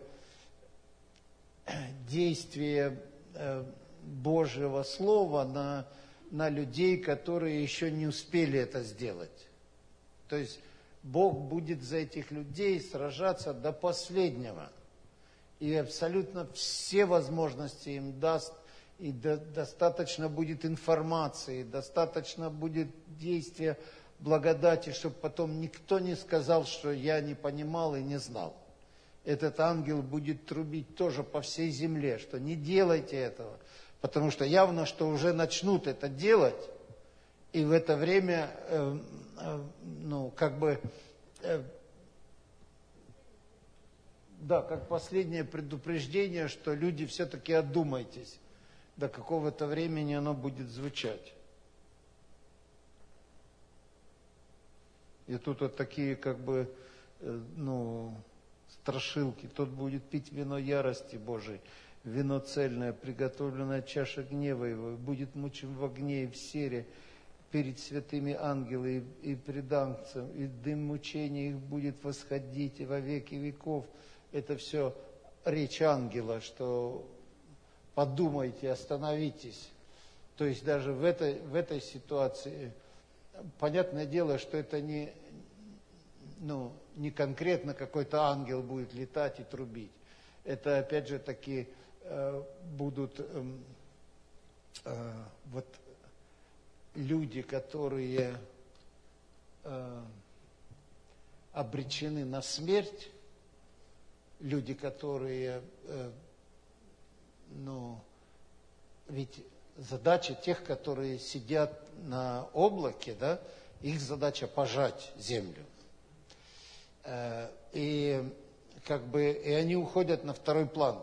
действие э, Божьего Слова на, на людей, которые еще не успели это сделать. То есть Бог будет за этих людей сражаться до последнего. И абсолютно все возможности им даст, и до, достаточно будет информации, достаточно будет действия благодати, чтобы потом никто не сказал, что я не понимал и не знал. Этот ангел будет трубить тоже по всей земле, что не делайте этого, потому что явно, что уже начнут это делать, и в это время, э, э, ну, как бы, э, да, как последнее предупреждение, что люди все-таки одумайтесь. До какого-то времени оно будет звучать. И тут вот такие как бы, ну, страшилки. Тот будет пить вино ярости Божией, вино цельное, приготовленная чаша гнева его, и будет мучим в огне и в сере перед святыми ангелами и, и пред ангцем, и дым мучения их будет восходить и во веки веков. Это все речь ангела, что подумайте, остановитесь. То есть даже в этой, в этой ситуации, понятное дело, что это не, ну, не конкретно какой-то ангел будет летать и трубить. Это опять же таки э, будут э, э, вот люди, которые э, обречены на смерть, люди, которые, э, ну, ведь задача тех, которые сидят на облаке, да, их задача пожать землю. Э, и как бы, и они уходят на второй план.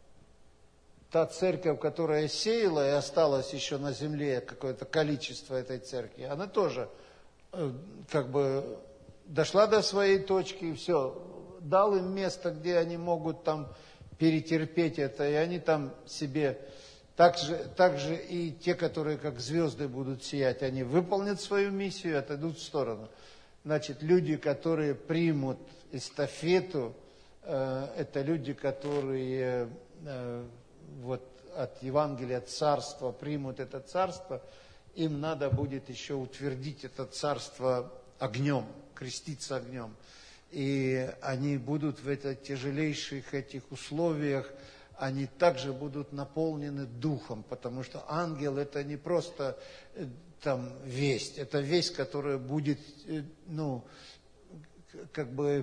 Та церковь, которая сеяла и осталась еще на земле какое-то количество этой церкви, она тоже э, как бы дошла до своей точки и все, дал им место, где они могут там перетерпеть это, и они там себе, так же, так же и те, которые как звезды будут сиять, они выполнят свою миссию и отойдут в сторону. Значит, люди, которые примут эстафету, э, это люди, которые э, вот от Евангелия царства примут это царство, им надо будет еще утвердить это царство огнем, креститься огнем. И они будут в этих тяжелейших этих условиях, они также будут наполнены духом, потому что ангел это не просто там весть, это весть, которая будет, ну, как бы,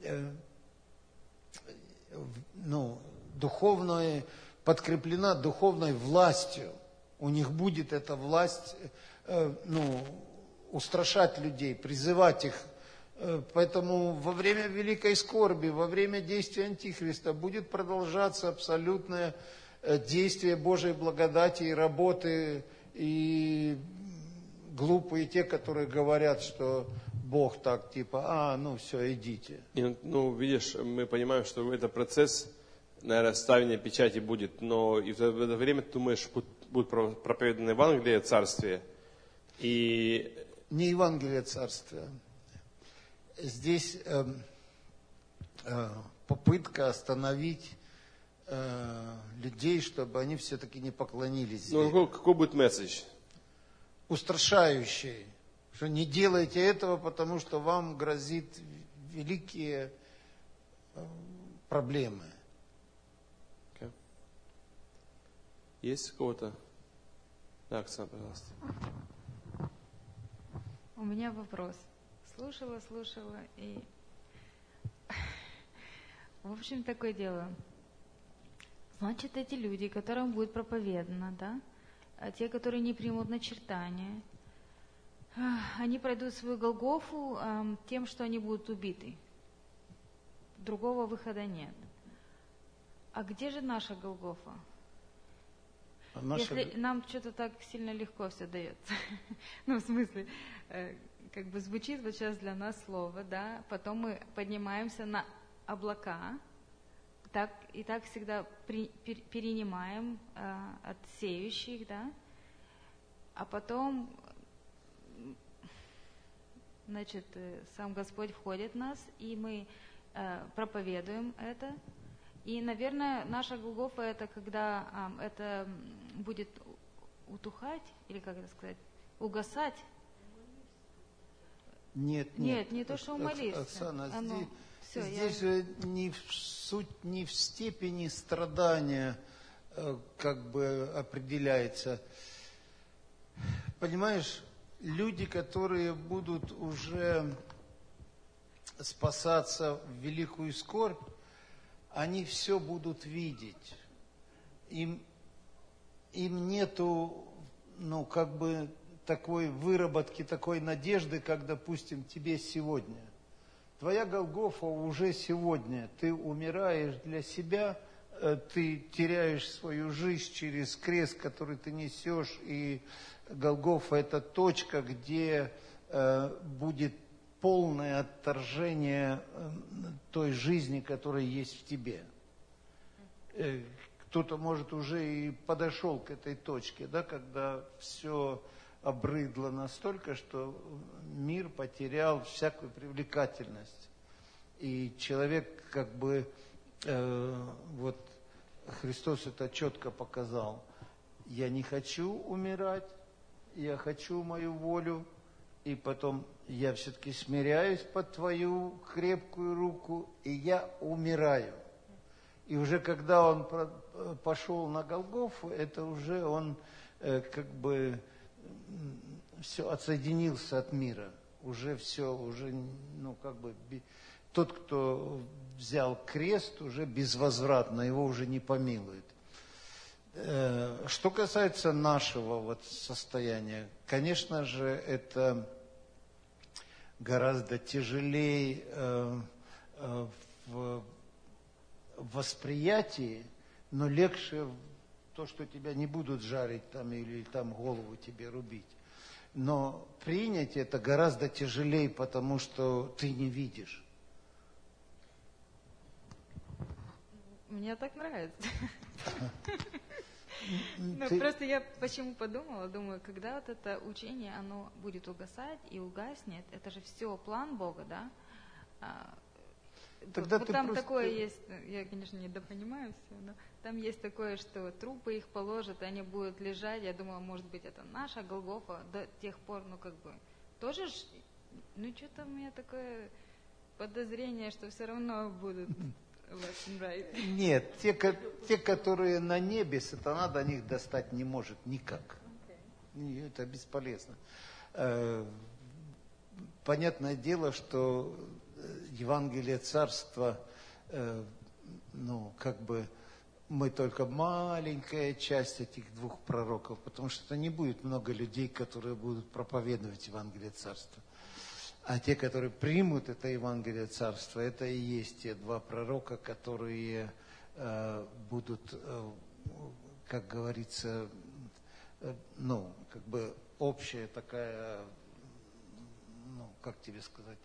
ну, духовной, подкреплена духовной властью. У них будет эта власть, ну, устрашать людей, призывать их. Поэтому во время великой скорби, во время действия Антихриста будет продолжаться абсолютное действие Божьей благодати и работы. И глупые те, которые говорят, что Бог так типа, а, ну все, идите. И, ну, видишь, мы понимаем, что это процесс, наверное, ставления печати будет, но и в это время, ты думаешь, будет проповедано Евангелие Царствия. И... Не Евангелие Царствия. Здесь э, э, попытка остановить э, людей, чтобы они все-таки не поклонились. Ну, какой, какой будет месседж? Устрашающий. Что не делайте этого, потому что вам грозит великие э, проблемы. Okay. Есть у кого-то? Да, Оксана, пожалуйста. У меня вопрос. Слушала, слушала и... В общем, такое дело. Значит, эти люди, которым будет проповедано, да, а те, которые не примут начертания, они пройдут свою Голгофу э, тем, что они будут убиты. Другого выхода нет. А где же наша Голгофа? А наша... Если нам что-то так сильно легко все дается. Ну, в смысле... Э, как бы звучит вот сейчас для нас слово, да, потом мы поднимаемся на облака, так, и так всегда при, пер, перенимаем э, от сеющих, да, а потом, значит, сам Господь входит в нас, и мы э, проповедуем это, и, наверное, наша Голгофа это когда э, это будет утухать, или как это сказать, угасать. Нет, нет, нет, не то, что умолишься. Оксана, Оно, здесь, все, здесь я... же не в суть, не в степени страдания как бы определяется. Понимаешь, люди, которые будут уже спасаться в великую скорбь, они все будут видеть. Им, им нету, ну, как бы... такой выработки, такой надежды, как, допустим, тебе сегодня. Твоя Голгофа уже сегодня. Ты умираешь для себя, ты теряешь свою жизнь через крест, который ты несешь. И Голгофа – это точка, где будет полное отторжение той жизни, которая есть в тебе. Кто-то, может, уже и подошел к этой точке, да, когда все обрыдло настолько, что мир потерял всякую привлекательность. И человек как бы, э, вот Христос это четко показал. Я не хочу умирать, я хочу мою волю, и потом я все-таки смиряюсь под твою крепкую руку, и я умираю. И уже когда он пошел на Голгофу, это уже он э, как бы все отсоединился от мира. Уже все, уже, ну как бы, тот, кто взял крест, уже безвозвратно, его уже не помилует. Э, что касается нашего вот состояния, конечно же, это гораздо тяжелее э, э, в восприятии, но легче то, что тебя не будут жарить там или там голову тебе рубить. Но принять это гораздо тяжелее, потому что ты не видишь. Мне так нравится. Ну, просто я почему подумала, думаю, когда вот это учение, оно будет угасать и угаснет, это же все план Бога, да? Тогда вот ты там просто... такое есть, я, конечно, недопонимаю все, но там есть такое, что трупы их положат, они будут лежать, я думала, может быть, это наша Голгофа до тех пор, ну, как бы, тоже ж, ну, что-то у меня такое подозрение, что все равно будут left and right. Нет, те, те, которые на небе, сатана до них достать не может никак. Okay. Это бесполезно. Понятное дело, что Евангелие Царства, э, ну, как бы, мы только маленькая часть этих двух пророков, потому что не будет много людей, которые будут проповедовать Евангелие Царства. А те, которые примут это Евангелие Царства, это и есть те два пророка, которые э, будут, э, как говорится, э, ну, как бы общая такая, ну, как тебе сказать,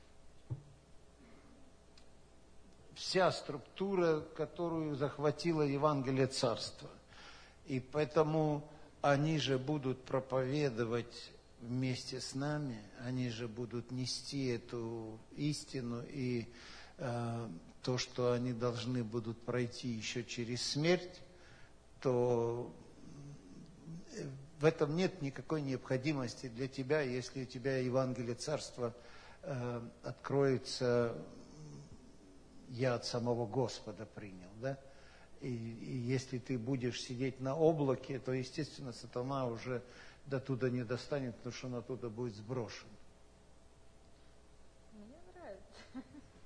вся структура, которую захватило Евангелие Царства. И поэтому они же будут проповедовать вместе с нами, они же будут нести эту истину, и э, то, что они должны будут пройти еще через смерть, то в этом нет никакой необходимости для тебя, если у тебя Евангелие Царства э, откроется. Я от самого Господа принял, да? И, и если ты будешь сидеть на облаке, то, естественно, сатана уже до туда не достанет, потому что он оттуда будет сброшен. Мне нравится.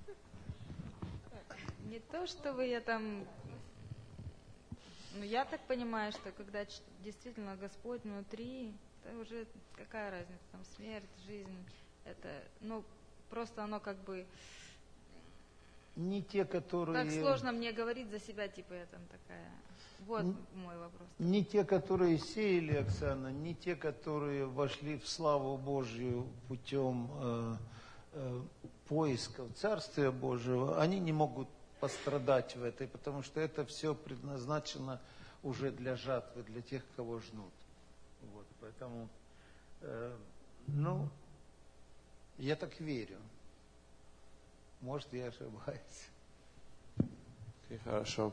Не то, чтобы я там... Ну, я так понимаю, что когда действительно Господь внутри, это уже какая разница, там смерть, жизнь, это, ну, просто оно как бы... Не те, которые... Так сложно мне говорить за себя, типа я там такая. Вот не, мой вопрос. Не те, которые сеяли, Оксана, не те, которые вошли в славу Божью путем э, э, поисков Царствия Божьего, они не могут пострадать в этой, потому что это все предназначено уже для жатвы, для тех, кого жнут. Вот, поэтому, э, ну, я так верю. Может, я ошибаюсь. Okay, хорошо.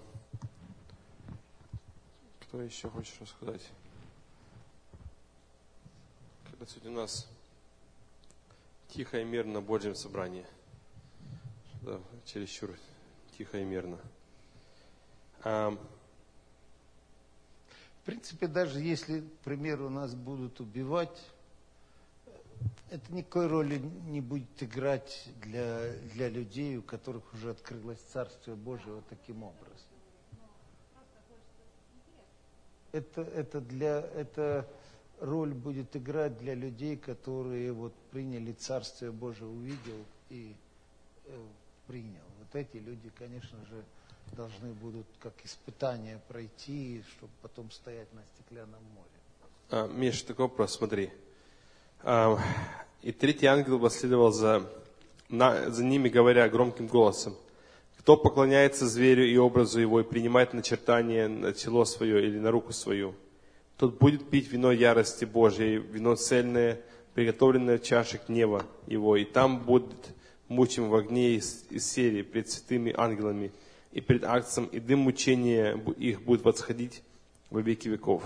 Кто еще хочет рассказать? Когда сегодня у нас тихо и мирно на Божьем собрании. Да, чересчур тихо и мирно. А... В принципе, даже если, к примеру, нас будут убивать, это никакой роли не будет играть для, для людей, у которых уже открылось Царствие Божие вот таким образом. Это, это, для, это роль будет играть для людей, которые вот приняли Царствие Божие, увидел, и э, принял. Вот эти люди, конечно же, должны будут как испытания пройти, чтобы потом стоять на стеклянном море. А, Миш, такой вопрос, смотри. А, и третий ангел последовал за, на, за ними, говоря громким голосом: кто поклоняется зверю и образу его и принимает начертание на тело свое или на руку свою, тот будет пить вино ярости Божьей, вино цельное, приготовленное в чаше гнева его, и там будет мучим в огне из, из серии пред святыми ангелами и пред акцием, и дым мучения их будет восходить во веки веков.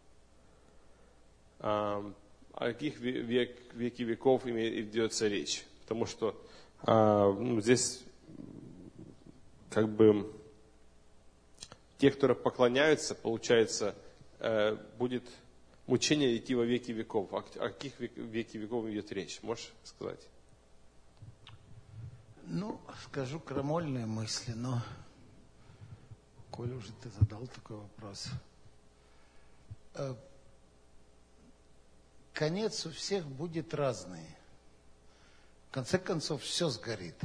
А, о каких век, веки веков идется речь? Потому что а, ну, здесь как бы те, которые поклоняются, получается, э, будет мучение идти во веки веков. О, о каких век, веки веков идет речь? Можешь сказать? Ну, скажу крамольные мысли, но коль уже ты задал такой вопрос. Конец у всех будет разный. В конце концов, все сгорит.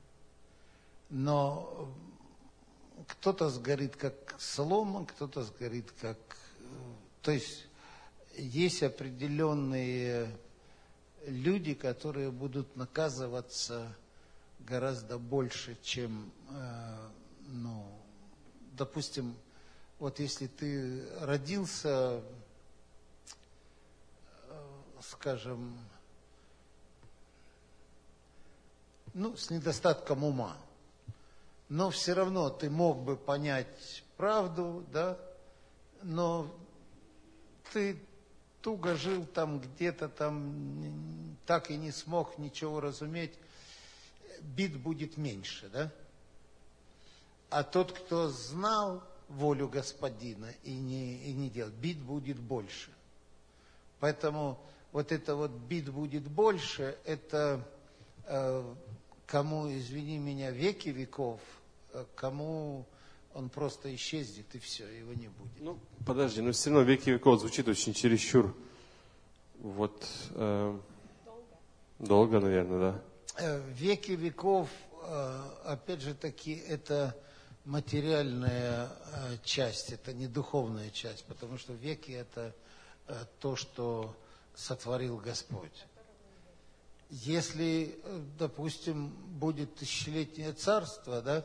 Но кто-то сгорит как солома, кто-то сгорит как... То есть есть определенные люди, которые будут наказываться гораздо больше, чем, э, ну, допустим, вот если ты родился, э, скажем, ну, с недостатком ума, но все равно ты мог бы понять правду, да, но ты туго жил там где-то там, так и не смог ничего разуметь, бед будет меньше, да? А тот, кто знал волю Господина и не, и не делал, бед будет больше. Поэтому вот это вот бед будет больше, это э, кому, извини меня, веки веков, э, кому он просто исчезнет и все, его не будет. Ну, подожди, но все равно веки веков звучит очень чересчур. Вот, э, долго. Долго, наверное, да. Веки веков, опять же таки, это материальная часть, это не духовная часть, потому что веки это то, что сотворил Господь. Если, допустим, будет тысячелетнее царство, да,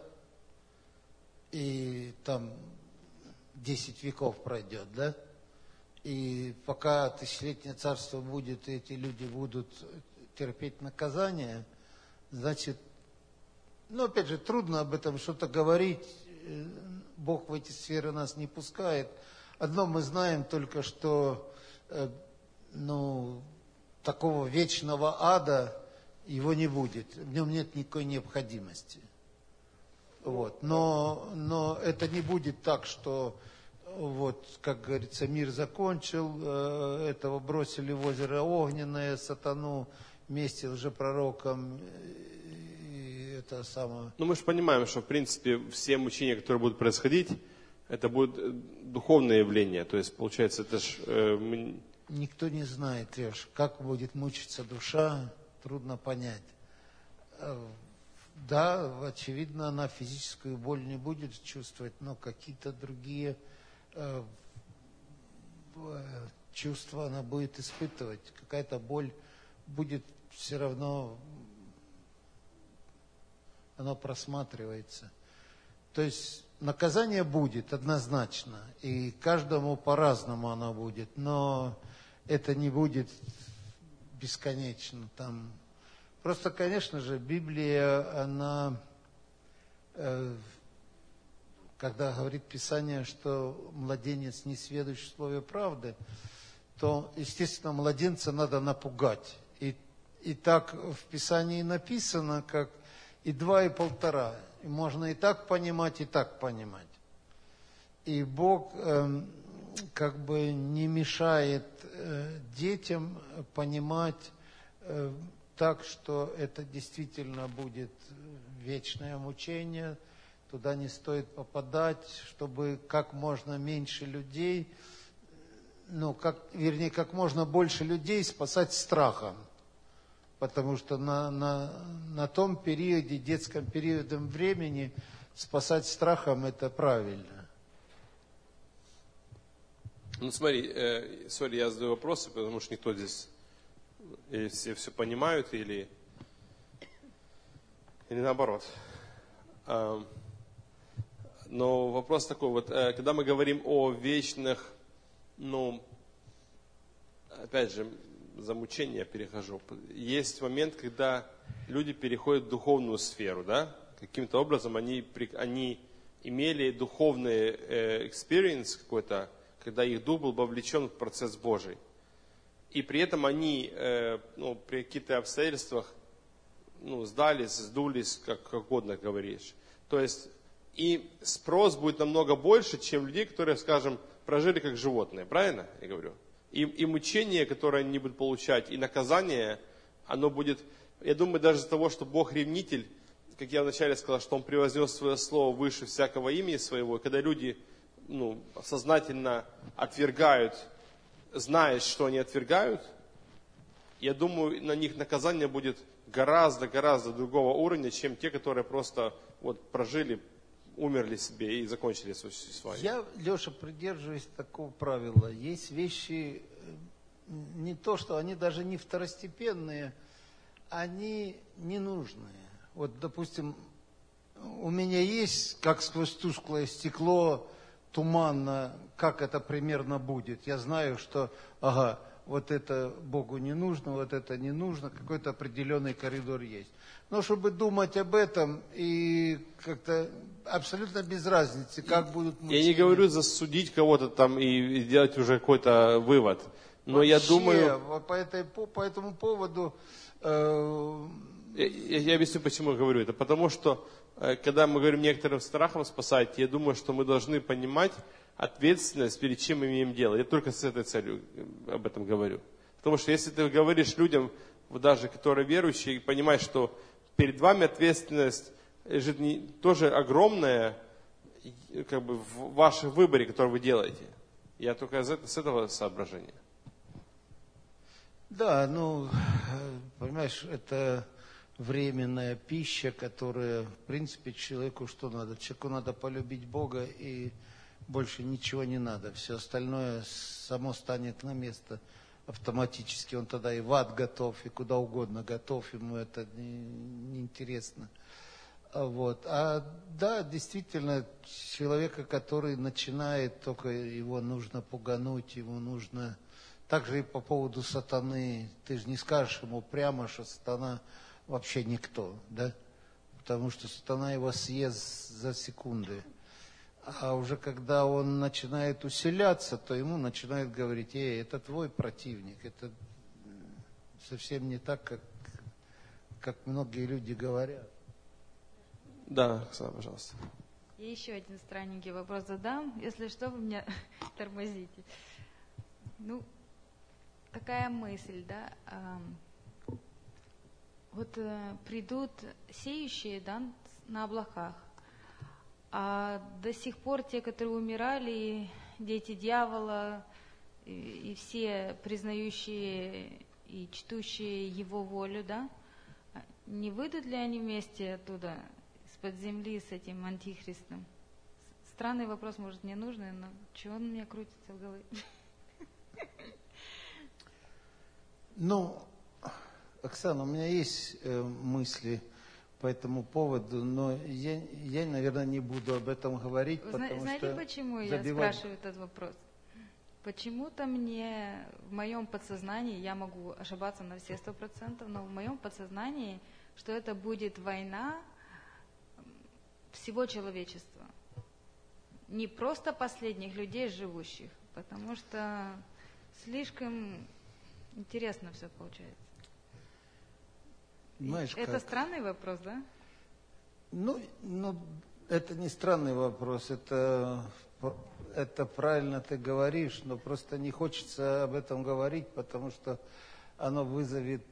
и там десять веков пройдет, да, и пока тысячелетнее царство будет, эти люди будут терпеть наказание, значит, ну, опять же, трудно об этом что-то говорить, Бог в эти сферы нас не пускает. Одно мы знаем только, что, ну, такого вечного ада его не будет, в нем нет никакой необходимости. Вот. Но, но это не будет так, что, вот, как говорится, мир закончил, этого бросили в озеро огненное, сатану, вместе с лжепророком, и это самое... Ну, мы же понимаем, что, в принципе, все мучения, которые будут происходить, это будут духовное явление. То есть, получается, это ж... Э, мы... Никто не знает, Леш, как будет мучиться душа, трудно понять. Да, очевидно, она физическую боль не будет чувствовать, но какие-то другие э, чувства она будет испытывать. Какая-то боль будет все равно, оно просматривается. То есть наказание будет однозначно, и каждому по-разному оно будет, но это не будет бесконечно. Там. Просто, конечно же, Библия, она, э, когда говорит Писание, что младенец не сведущ в слове правды, то, естественно, младенца надо напугать. И, и так в Писании написано, как и два, и полтора. И можно и так понимать, и так понимать. И Бог э, как бы не мешает э, детям понимать э, так, что это действительно будет вечное мучение, туда не стоит попадать, чтобы как можно меньше людей, ну, как, вернее, как можно больше людей спасать страхом. Потому что на, на, на том периоде, детском периоде времени, спасать страхом это правильно. Ну смотри, э, сори, я задаю вопросы, потому что никто здесь, или все все понимают, или, или наоборот. А, но вопрос такой, вот, э, когда мы говорим о вечных, ну, опять же, за мучение я перехожу. Есть момент, когда люди переходят в духовную сферу, да? Каким-то образом они, они имели духовный э, experience какой-то, когда их дух был вовлечен в процесс Божий. И при этом они э, ну, при каких-то обстоятельствах ну, сдались, сдулись, как, как угодно говоришь. То есть и спрос будет намного больше, чем людей, которые, скажем, прожили как животные. Правильно я говорю? И, и мучение, которое они будут получать, и наказание, оно будет, я думаю, даже из-за того, что Бог ревнитель, как я вначале сказал, что Он превознес свое слово выше всякого имени своего, и когда люди ну, сознательно отвергают, зная, что они отвергают, я думаю, на них наказание будет гораздо-гораздо другого уровня, чем те, которые просто вот прожили, умерли себе и закончили свою жизнь. Я, Леша, придерживаюсь такого правила. Есть вещи, не то, что они даже не второстепенные, они ненужные. Вот, допустим, у меня есть, как сквозь тусклое стекло, туманно, как это примерно будет. Я знаю, что, ага, вот это Богу не нужно, вот это не нужно, какой-то определенный коридор есть. Но чтобы думать об этом и как-то абсолютно без разницы, как будут мучения. Я не говорю засудить кого-то там и сделать уже какой-то вывод. Но Вообще, я думаю... По, этой, по, по этому поводу... Э, я, я объясню, почему я говорю это. Потому что, э, когда мы говорим некоторым страхом спасать, я думаю, что мы должны понимать ответственность, перед чем мы имеем дело. Я только с этой целью об этом говорю. Потому что если ты говоришь людям, даже которые верующие, понимаешь, что перед вами ответственность лежит не, тоже огромная, как бы в вашем выборе, который вы делаете. Я только с этого соображения. Да, ну, понимаешь, это временная пища, которая, в принципе, человеку что надо? Человеку надо полюбить Бога, и больше ничего не надо. Все остальное само станет на место автоматически. Он тогда и в ад готов, и куда угодно готов, ему это неинтересно. Не вот. А да, действительно, человека, который начинает, только его нужно пугануть, его нужно... Также и по поводу сатаны. Ты же не скажешь ему прямо, что сатана вообще никто, да? Потому что сатана его съест за секунды. А уже когда он начинает усиляться, то ему начинают говорить: эй, это твой противник. Это совсем не так, как, как многие люди говорят. Да, Оксана, пожалуйста. Я еще один странненький вопрос задам. Если что, вы меня тормозите. Ну, такая мысль, да. Вот придут сеющие, да, на облаках. А до сих пор те, которые умирали, дети дьявола, и, и все признающие и чтущие его волю, да, не выйдут ли они вместе оттуда, из-под земли, с этим антихристом? Странный вопрос, может, не нужный, но чего он у меня крутится в голове? Ну, Оксана, у меня есть э, мысли по этому поводу, но я, я, наверное, не буду об этом говорить, Вы потому знаете, что почему забивать... я спрашиваю этот вопрос? Почему-то мне в моем подсознании, я могу ошибаться на все сто процентов, но в моем подсознании, что это будет война всего человечества. Не просто последних людей, живущих, потому что слишком интересно все получается. Знаешь, это как? Странный вопрос, да? Ну, ну, это не странный вопрос, это, это правильно ты говоришь, но просто не хочется об этом говорить, потому что оно вызовет,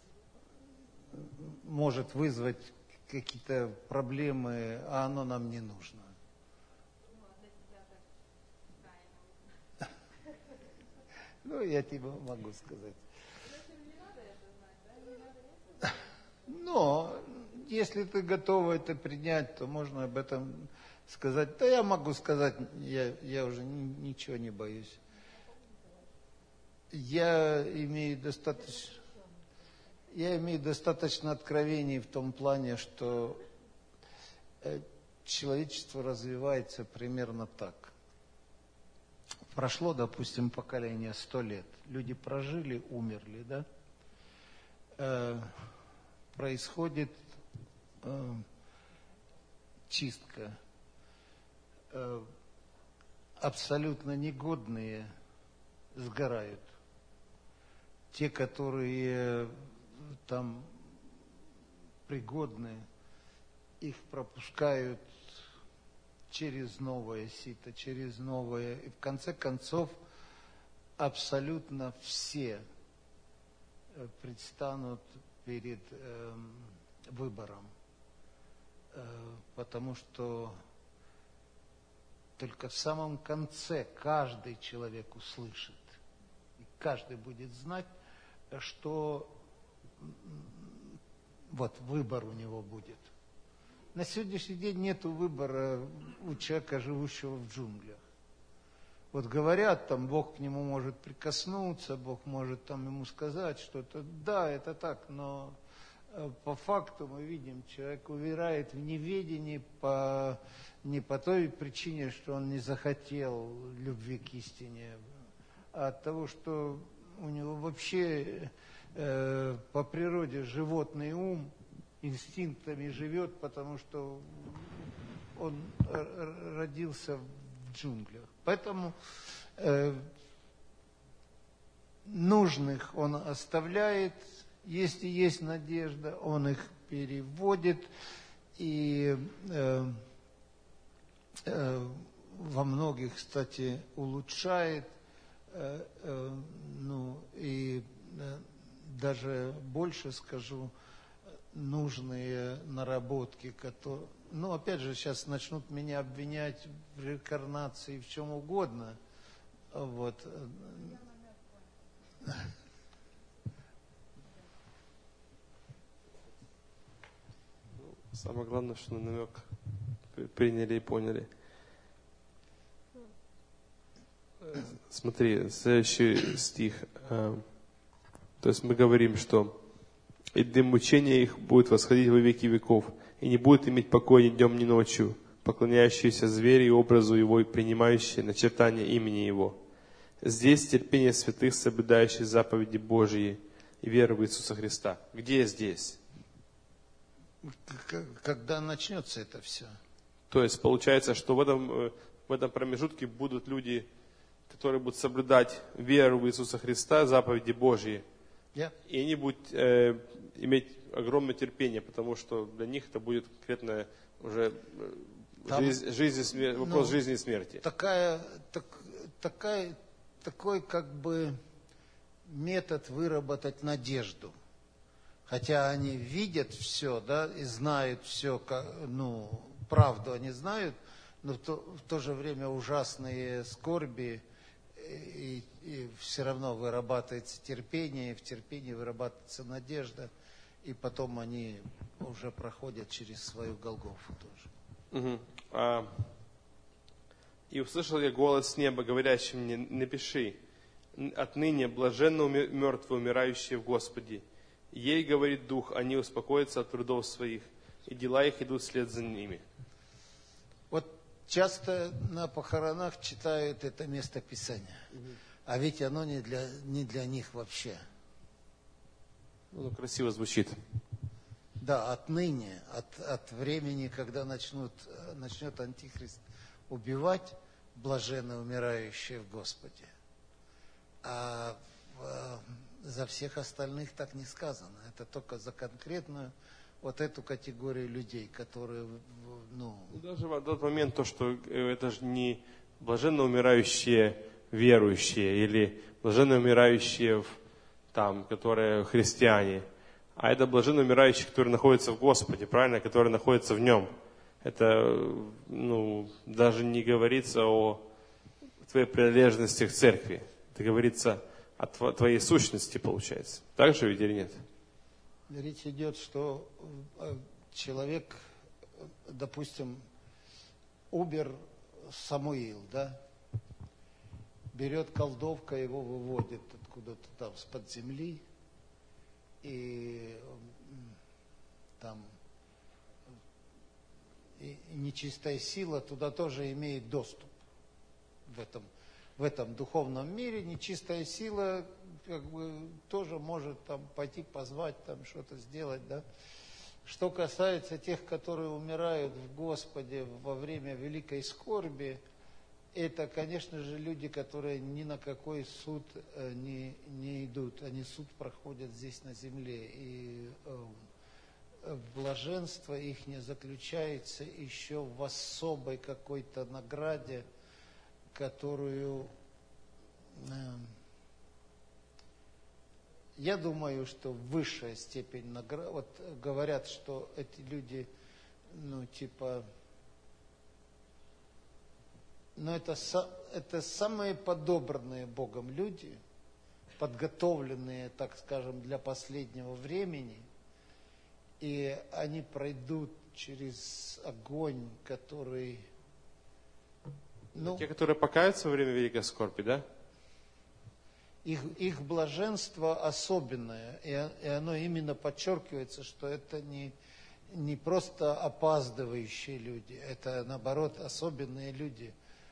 может вызвать какие-то проблемы, а оно нам не нужно. Ну, я тебе могу сказать. если ты готова это принять, то можно об этом сказать. Да я могу сказать, я, я уже ни, ничего не боюсь. Я имею достаточно, я имею достаточно откровений в том плане, что человечество развивается примерно так. Прошло, допустим, поколение сто лет. Люди прожили, умерли, да? Э, происходит э, чистка. Э, абсолютно негодные сгорают. Те, которые там пригодны, их пропускают через новое сито, через новое. И в конце концов абсолютно все предстанут перед э, выбором. Э, потому что только в самом конце каждый человек услышит. И каждый будет знать, что вот выбор у него будет. На сегодняшний день нет выбора у человека, живущего в джунглях. Вот говорят, там Бог к нему может прикоснуться, Бог может там ему сказать что-то. Да, это так, но по факту мы видим, человек умирает в неведении по, не по той причине, что он не захотел любви к истине, а от того, что у него вообще э, по природе животный ум, инстинктами живет, потому что он родился в джунглях. Поэтому э, нужных он оставляет, если есть надежда, он их переводит и э, э, во многих, кстати, улучшает, э, э, ну и э, даже больше скажу, нужные наработки, которые, ну, опять же, сейчас начнут меня обвинять в реинкарнации, в чем угодно, вот. Самое главное, что намек приняли и поняли. Смотри, следующий стих. То есть мы говорим, что и дым мучения их будет восходить во веки веков, и не будет иметь покоя ни днем, ни ночью, поклоняющиеся зверю и образу его, и принимающие начертание имени его. Здесь терпение святых, соблюдающих заповеди Божьи и веры в Иисуса Христа. Где здесь? Когда начнется это все? То есть получается, что в этом, в этом промежутке будут люди, которые будут соблюдать веру в Иисуса Христа, заповеди Божьи. Yeah. И они будут э, иметь огромное терпение, потому что для них это будет конкретно уже Там, жизнь, жизнь, смер... вопрос ну, жизни и смерти. Такая, так, такая, такой как бы метод выработать надежду. Хотя они видят все, да, и знают все, как, ну, правду они знают, но в то, в то же время ужасные скорби, и, и все равно вырабатывается терпение, и в терпении вырабатывается надежда, и потом они уже проходят через свою Голгофу тоже. Угу. А, и услышал я голос с неба, говорящий мне: напиши, отныне блаженно мертвые, умирающие в Господе. Ей, говорит Дух, они успокоятся от трудов своих, и дела их идут вслед за ними. Вот часто на похоронах читают это место Писания, угу. А ведь оно не для, не для них вообще. Ну, красиво звучит. Да, отныне, от, от времени, когда начнут, начнет Антихрист убивать, блаженно умирающие в Господе. А в, за всех остальных так не сказано. Это только за конкретную вот эту категорию людей, которые, ну... Даже в тот момент то, что это же не блаженно умирающие верующие или блаженно умирающие, там, которые христиане, а это блаженно умирающие, которые находятся в Господе, правильно, которые находятся в Нем. Это, ну, даже не говорится о твоей принадлежности к церкви. Это говорится о твоей сущности, получается. Так же ведь или нет? Речь идет, что человек, допустим, Убер Самуил, да, берет колдовка, его выводит откуда-то там с-под земли, и там и нечистая сила туда тоже имеет доступ. В этом, в этом духовном мире нечистая сила как бы тоже может там пойти позвать, там что-то сделать, да. Что касается тех, которые умирают в Господе во время великой скорби, это, конечно же, люди, которые ни на какой суд не, не идут. Они суд проходят здесь на земле. И э, блаженство их не заключается еще в особой какой-то награде, которую... Э, я думаю, что высшая степень награды... Вот говорят, что эти люди, ну, типа... Но это, это самые подобранные Богом люди, подготовленные, так скажем, для последнего времени, и они пройдут через огонь, который... Ну, те, которые покаются во время великой скорби, да? Их, их блаженство особенное, и, и оно именно подчеркивается, что это не, не просто опаздывающие люди, это, наоборот, особенные люди.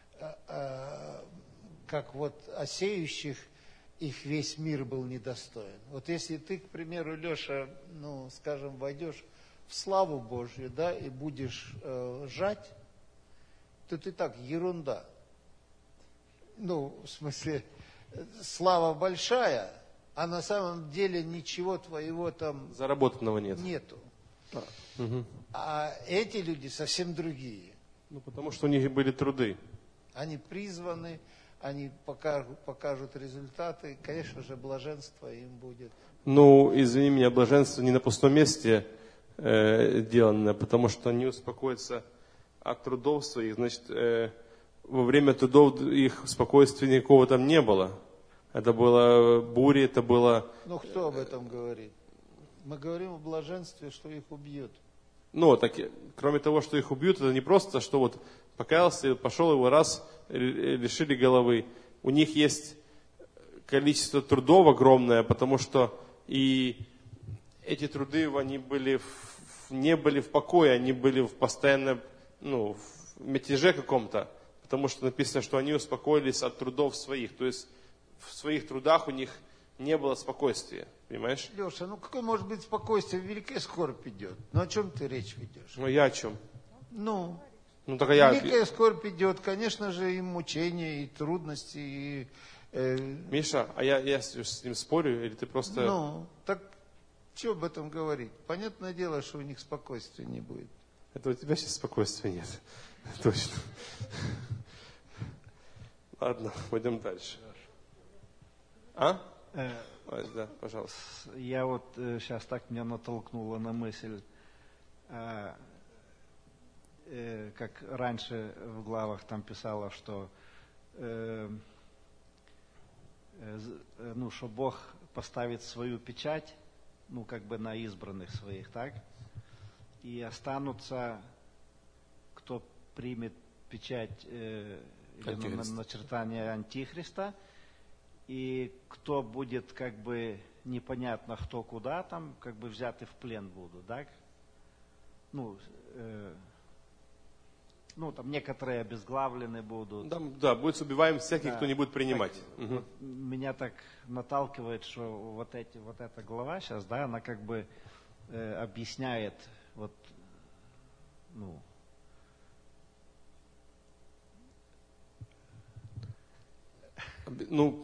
Как вот осеющих их весь мир был недостоин. Вот если ты, к примеру, Леша, ну, скажем, войдешь в славу Божью, да, и будешь э, жать, то ты так, ерунда. Ну, в смысле, слава большая, а на самом деле ничего твоего там заработанного нет. Нету. А, угу. А эти люди совсем другие. Ну, потому что у них были труды. Они призваны, они покажут, покажут результаты, конечно же, блаженство им будет. Ну, извини меня, блаженство не на пустом месте э, сделано, потому что они успокоятся от трудов своих. Значит, э, во время трудов их спокойствия никакого там не было. Это было бури, это было... Ну, кто об этом говорит? Мы говорим о блаженстве, что их убьют. Ну, так, кроме того, что их убьют, это не просто, что вот покаялся, пошел его раз, лишили головы. У них есть количество трудов огромное, потому что и эти труды, они были в, не были в покое, они были в постоянно, ну, в мятеже каком-то, потому что написано, что они успокоились от трудов своих, то есть в своих трудах у них не было спокойствия, понимаешь? Леша, ну какое может быть спокойствие, великая скорбь идет? Ну о чем ты речь ведешь? Ну я о чем? Ну, ну так я... великая скорбь идет, конечно же, и мучения, и трудности, и... Э... Миша, а я, я с ним спорю, или ты просто... Ну, так что об этом говорить? Понятное дело, что у них спокойствия не будет. Это у тебя сейчас спокойствия нет. Точно. Ладно, пойдем дальше. А? Ой, да, пожалуйста. Я вот э, сейчас так меня натолкнуло на мысль, э, э, как раньше в главах там писало, что э, э, ну, что Бог поставит свою печать, ну, как бы на избранных своих, так? И останутся, кто примет печать э, или на, на, начертание Антихриста, и кто будет, как бы, непонятно кто куда, там, как бы, взяты в плен будут, так? Ну, э, ну там некоторые обезглавлены будут. Да, да, будет убиваем всяких, да. Кто не будет принимать. Так, угу. Вот, меня так наталкивает, что вот, эти, вот эта глава сейчас, да, она как бы э, объясняет, вот, ну, Ну,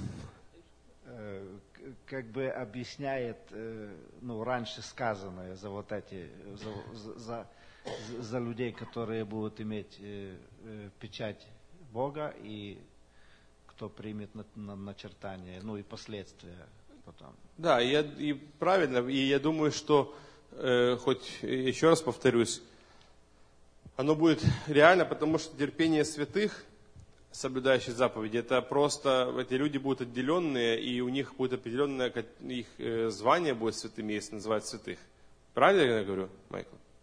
как бы объясняет, ну, раньше сказанное за вот эти, за, за, за людей, которые будут иметь печать Бога, и кто примет на, на начертание, ну и последствия потом. Да, и, я, и правильно, и я думаю, что, э, хоть еще раз повторюсь, оно будет реально, потому что терпение святых, соблюдающие заповеди, это просто, эти люди будут отделенные, и у них будет определенное, их звание будет святыми, если называть святых. Правильно я говорю, Майкл?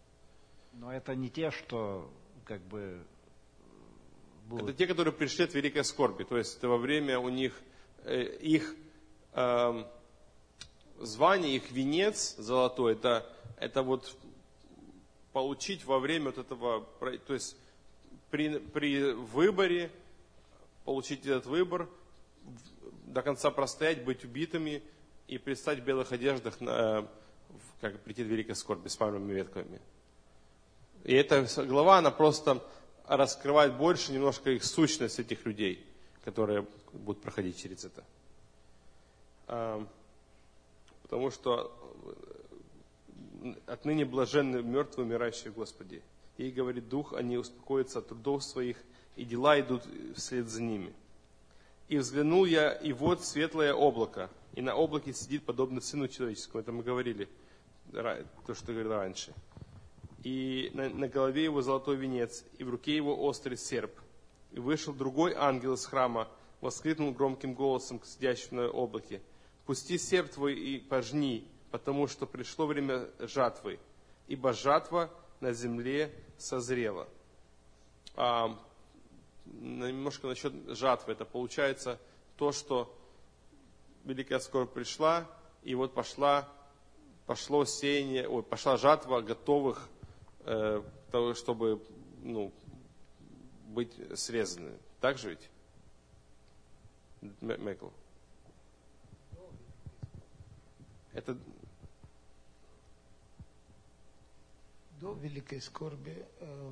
Но это не те, что как бы будут... Это те, которые пришли от великой скорби. То есть это во время у них, э, их э, звание, их венец золотой, это, это вот получить во время вот этого, то есть при, при выборе, получить этот выбор, до конца простоять, быть убитыми и предстать в белых одеждах, на, как прийти в великой скорби с пальмовыми ветками. И эта глава, она просто раскрывает больше немножко их сущность этих людей, которые будут проходить через это. Потому что отныне блаженны мертвые, умирающие в Господе. Ей говорит Дух, они успокоятся от трудов своих, и дела идут вслед за ними. И взглянул я, и вот светлое облако, и на облаке сидит подобно Сыну Человеческому. Это мы говорили, то, что говорил раньше. И на, на голове его золотой венец, и в руке его острый серп. И вышел другой ангел из храма, воскликнул громким голосом к сидящему на облаке: «Пусти серп твой и пожни, потому что пришло время жатвы, ибо жатва на земле созрела». А, немножко насчет жатвы. Это получается то, что великая скорбь пришла, и вот пошла, пошло сеяние, ой, пошла жатва готовых, э, того, чтобы ну, быть срезаны. Так же ведь? Майкл? Это... До великой скорби. Э,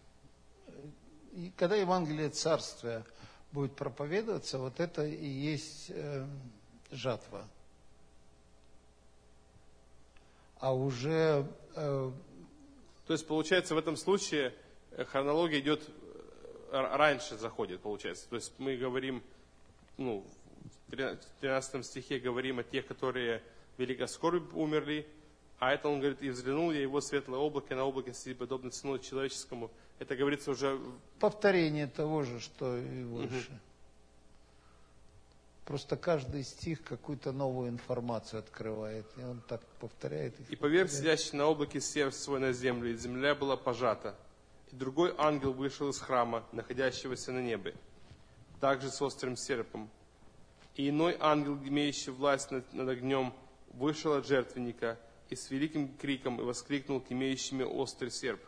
и когда Евангелие Царствия будет проповедоваться, вот это и есть э, жатва. А уже... Э, То есть, получается, в этом случае хронология идет, раньше заходит, получается. То есть, мы говорим, ну, в тринадцатом стихе говорим о тех, которые в великой скорби умерли, а это он говорит: «И взглянул я, его светлое облако, и на облаке сидит подобно Сыну Человеческому». Это говорится уже... Повторение того же, что и выше. Угу. Просто каждый стих какую-то новую информацию открывает, и он так повторяет. «И поверг сидящий на облаке серп свой на землю, и земля была пожата. И другой ангел вышел из храма, находящегося на небе, также с острым серпом. И иной ангел, имеющий власть над, над огнем, вышел от жертвенника и с великим криком и воскликнул к имеющими острый серп: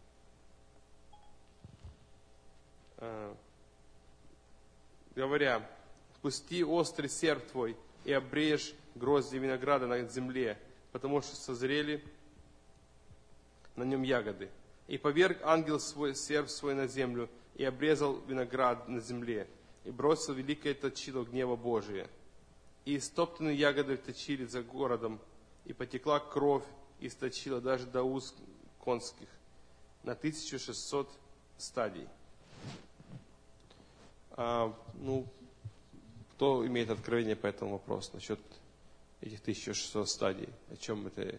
а, говоря: пусти острый серп твой и обрежь грозди винограда на земле, потому что созрели на нем ягоды. И поверг ангел свой серп свой на землю и обрезал виноград на земле, и бросил великое точило гнева Божия. И истоптанные ягоды точили за городом, и потекла кровь, и источила даже до уз конских на тысячу шестьсот стадий». А, ну, кто имеет откровение по этому вопросу насчет этих тысяча шестьсот стадий? О чем это?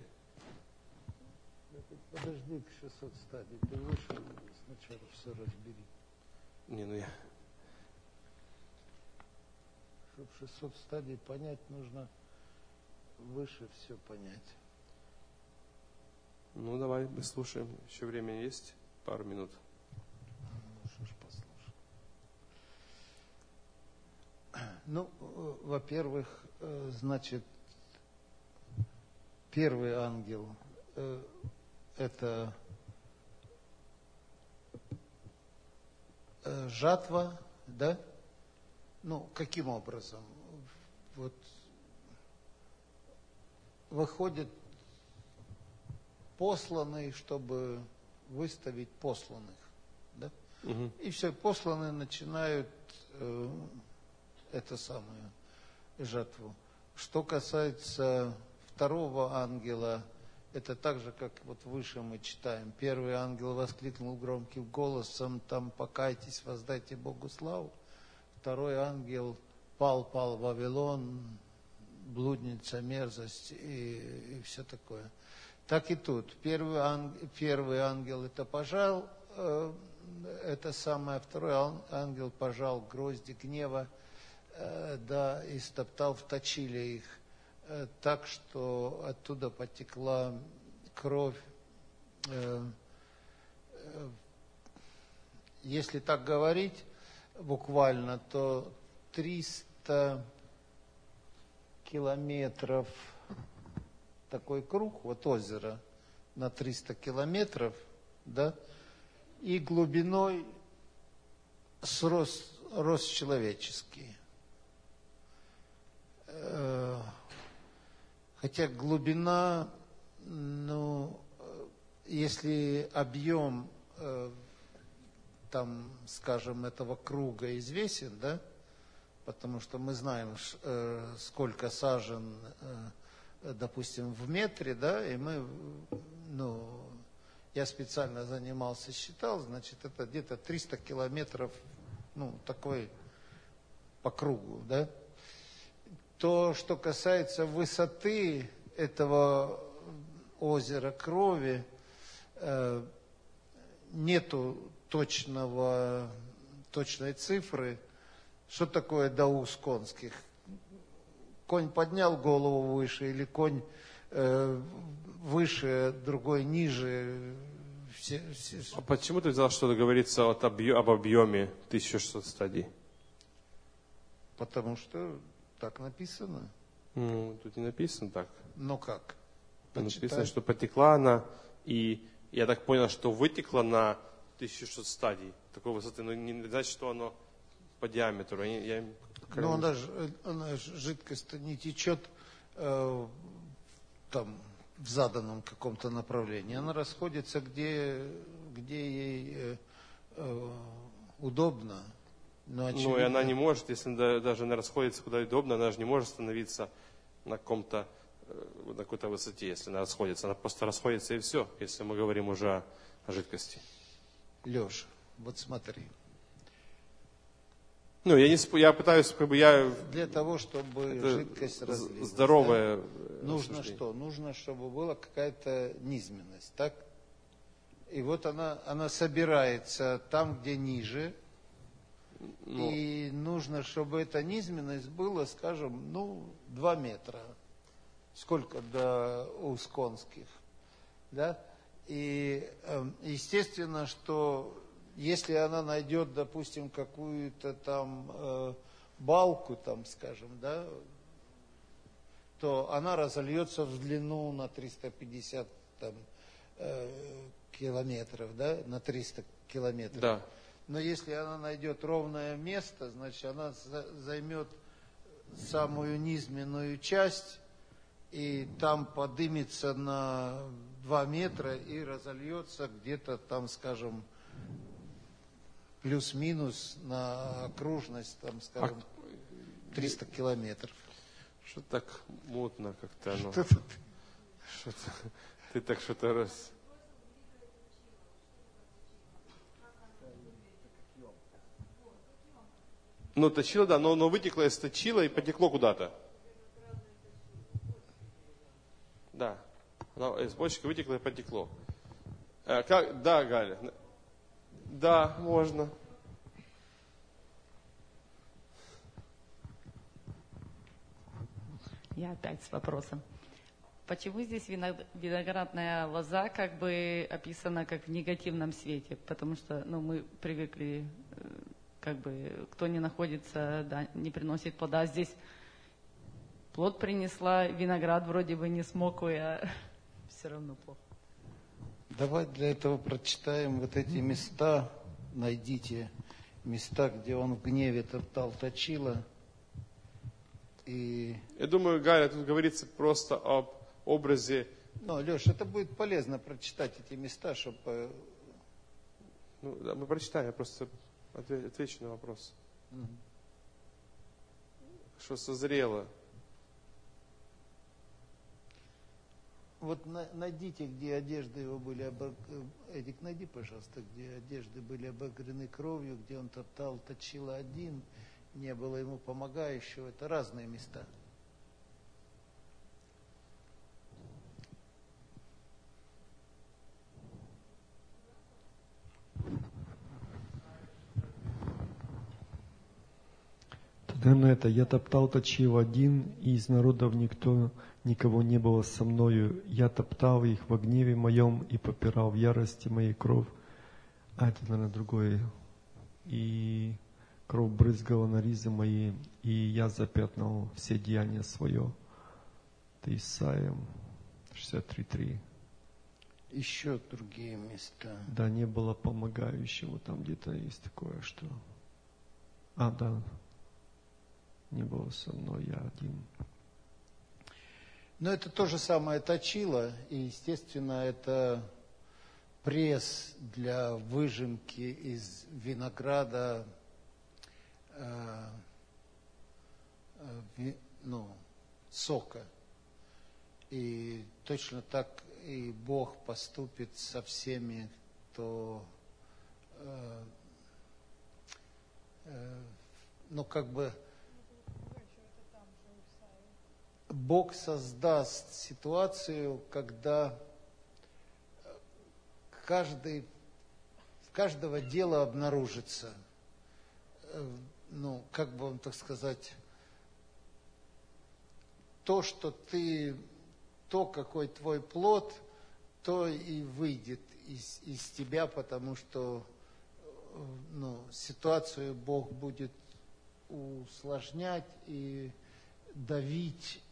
Подожди к шестьсот стадий. Ты вышел, сначала все разбери. Не, ну я... Чтобы шестьсот стадий понять, нужно выше все понять. Ну, давай, мы слушаем. Еще время есть? Пару минут. Ну, что ж, послушай. Ну, во-первых, значит, первый ангел – это жатва, да? Ну, каким образом? Вот выходит посланный, чтобы выставить посланных, да? Угу. И все, посланные начинают э, это самое, жатву. Что касается второго ангела, это так же, как вот выше мы читаем. Первый ангел воскликнул громким голосом, там: покайтесь, воздайте Богу славу. Второй ангел: пал, пал Вавилон, блудница, мерзость и, и все такое. Так и тут. Первый ангел, первый ангел это пожал, э, это самое, второй ангел пожал грозди гнева, э, да, и стоптал в точиле их, э, так что оттуда потекла кровь. Э, если так говорить буквально, то триста километров такой круг, вот озеро на триста километров, да, и глубиной с рост, рост человеческий. Хотя глубина, ну, если объем, там, скажем, этого круга известен, да, потому что мы знаем, сколько сажен, допустим, в метре, да, и мы, ну, я специально занимался, считал, значит, это где-то триста километров, ну, такой по кругу, да. То, что касается высоты этого озера Крови, э, нету точного, точной цифры. Что такое Даус конских? Конь поднял голову выше или конь э, выше, другой ниже? Все, все... А почему ты взял, что говорится от объ... об объеме тысяча шестьсот стадий? Потому что так написано. Ну, тут не написано так. Ну как? Написано, Почитай. что потекла она, и я так понял, что вытекла на тысяча шестьсот стадий такой высоты. Но не значит, что оно по диаметру. Я, я... Ну, она же, она же, жидкость не течет э, там в заданном каком-то направлении. Она расходится, где, где ей э, э, удобно. Но, очевидно... Ну, и она не может, если даже она расходится куда удобно, она же не может становиться на каком-то, на какой-то высоте, если она расходится. Она просто расходится и все, если мы говорим уже о, о жидкости. Леша, вот смотри. Ну, я не сп... я пытаюсь, как бы я... Для того, чтобы жидкость разлилась, здоровая, да? Нужно что? Нужно, чтобы была какая-то низменность, так? И вот она, она собирается там, где ниже. Ну, и нужно, чтобы эта низменность была, скажем, ну, два метра. Сколько до Усконских, да? И естественно, что если она найдет, допустим, какую-то там э, балку, там, скажем, да, то она разольется в длину на триста пятьдесят там, э, километров, да, на триста километров. Да. Но если она найдет ровное место, значит, она займет самую низменную часть, и там подымется на два метра и разольется где-то там, скажем, плюс-минус на окружность, там, скажем, триста километров. Что так мутно как-то оно. Что Что-то, ты так что-то раз... Ну, точило, да, но оно вытекло из точила и потекло куда-то. Да, оно из почки вытекло и потекло. А, как? Да, Галя. Да, можно. Я опять с вопросом. Почему здесь виноградная лоза как бы описана как в негативном свете? Потому что, ну, мы привыкли, как бы, кто не находится, да, не приносит плода. Здесь плод принесла, виноград вроде бы не смог, а все равно плохо. Давай для этого прочитаем вот эти места, найдите места, где он в гневе топтал точила. И... Я думаю, Галя, тут говорится просто об образе... Ну, Леш, это будет полезно прочитать эти места, чтобы... Ну, да, мы прочитаем, я просто отвечу на вопрос. Угу. Что созрело. Вот на, найдите, где одежды его были обог... Эдик, найди, пожалуйста, где одежды были обогрены кровью, где он топтал, точил один, не было ему помогающего. Это разные места. Тогда на это я топтал, точил один, и из народов никто, никого не было со мною. Я топтал их во гневе моем и попирал в ярости моей кровь. А это, наверное, другое. И кровь брызгала на ризы мои, и я запятнал все деяния свое. Это Исайя шестьдесят три три. Еще другие места. Да, не было помогающего. Там где-то есть такое, что... А, да. Не было со мной, я один. Но это то же самое точило, и, естественно, это пресс для выжимки из винограда, э, э, ви, ну, сока. И точно так и Бог поступит со всеми, кто, э, э, ну, как бы, Бог создаст ситуацию, когда каждый, каждого дела обнаружится, ну, как бы вам так сказать, то, что ты, то, какой твой плод, то и выйдет из, из тебя, потому что, ну, ситуацию Бог будет усложнять и давить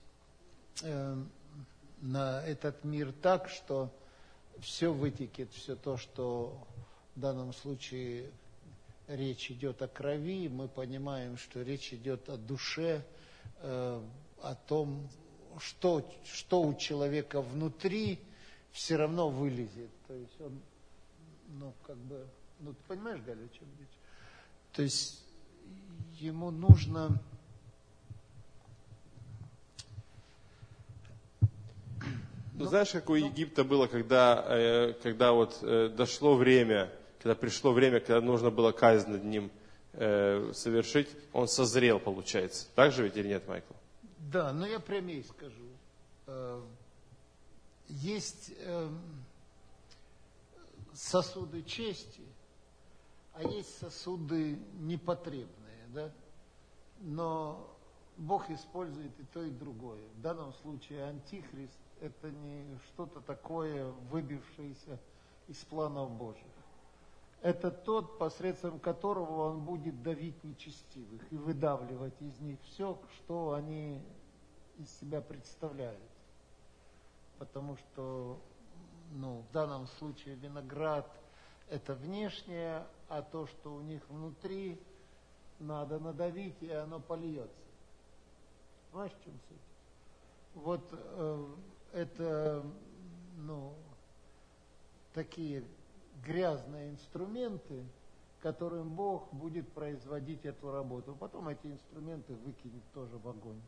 на этот мир так, что все вытекет, все то, что в данном случае речь идет о крови, мы понимаем, что речь идет о душе, э, о том, что, что у человека внутри, все равно вылезет. То есть он, ну, как бы, ну, ты понимаешь, Галя, о чем речь? То есть ему нужно... Ну, знаешь, как у Египта было, когда, э, когда вот э, дошло время, когда пришло время, когда нужно было казнь над ним э, совершить, он созрел, получается. Так же ведь или нет, Майкл? Да, но я прямее скажу. Э, есть э, сосуды чести, а есть сосуды непотребные, да? Но Бог использует и то, и другое. В данном случае антихрист – это не что-то такое, выбившееся из планов Божьих. Это тот, посредством которого он будет давить нечестивых и выдавливать из них все, что они из себя представляют. Потому что, ну, в данном случае виноград – это внешнее, а то, что у них внутри, надо надавить, и оно польется. Понимаешь, в чем суть? Вот э, это, ну, такие грязные инструменты, которым Бог будет производить эту работу. Потом эти инструменты выкинет тоже в огонь.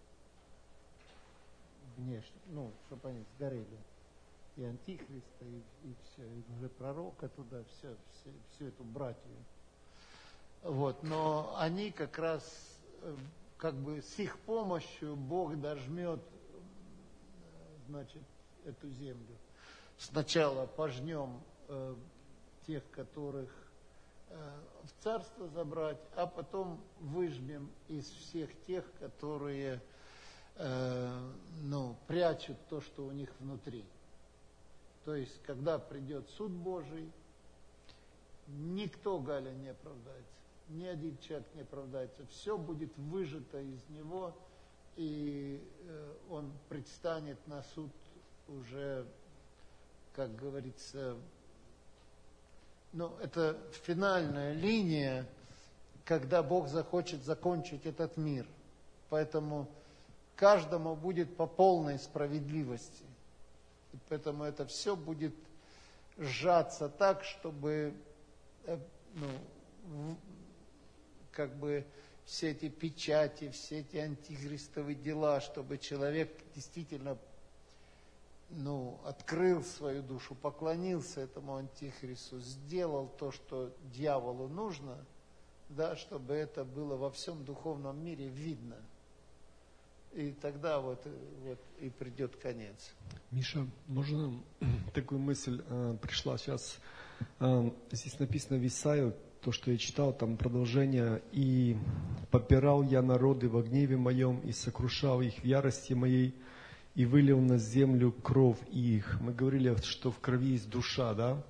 Внешне, ну, чтобы они сгорели. И антихриста, и, и все, и уже пророка туда, все, все, всю эту братью. Вот, но они как раз, как бы с их помощью Бог дожмет, значит, эту землю. Сначала пожнем э, тех, которых э, в царство забрать, а потом выжмем из всех тех, которые, э, ну, прячут то, что у них внутри. То есть, когда придет суд Божий, никто, Галя, не оправдается. Ни один человек не оправдается. Все будет выжато из него, и э, он предстанет на суд уже, как говорится, ну, это финальная линия, когда Бог захочет закончить этот мир. Поэтому каждому будет по полной справедливости. И поэтому это все будет сжаться так, чтобы, э, ну, как бы все эти печати, все эти антихристовые дела, чтобы человек действительно, ну, открыл свою душу, поклонился этому антихристу, сделал то, что дьяволу нужно, да, чтобы это было во всем духовном мире видно. И тогда вот, вот и придет конец. Миша, можно такую мысль э, пришла сейчас? Э, здесь написано в Исаии, то, что я читал, там продолжение. «И попирал я народы во гневе моем, и сокрушал их в ярости моей, и вылил на землю кровь их». Мы говорили, что в крови есть душа, да?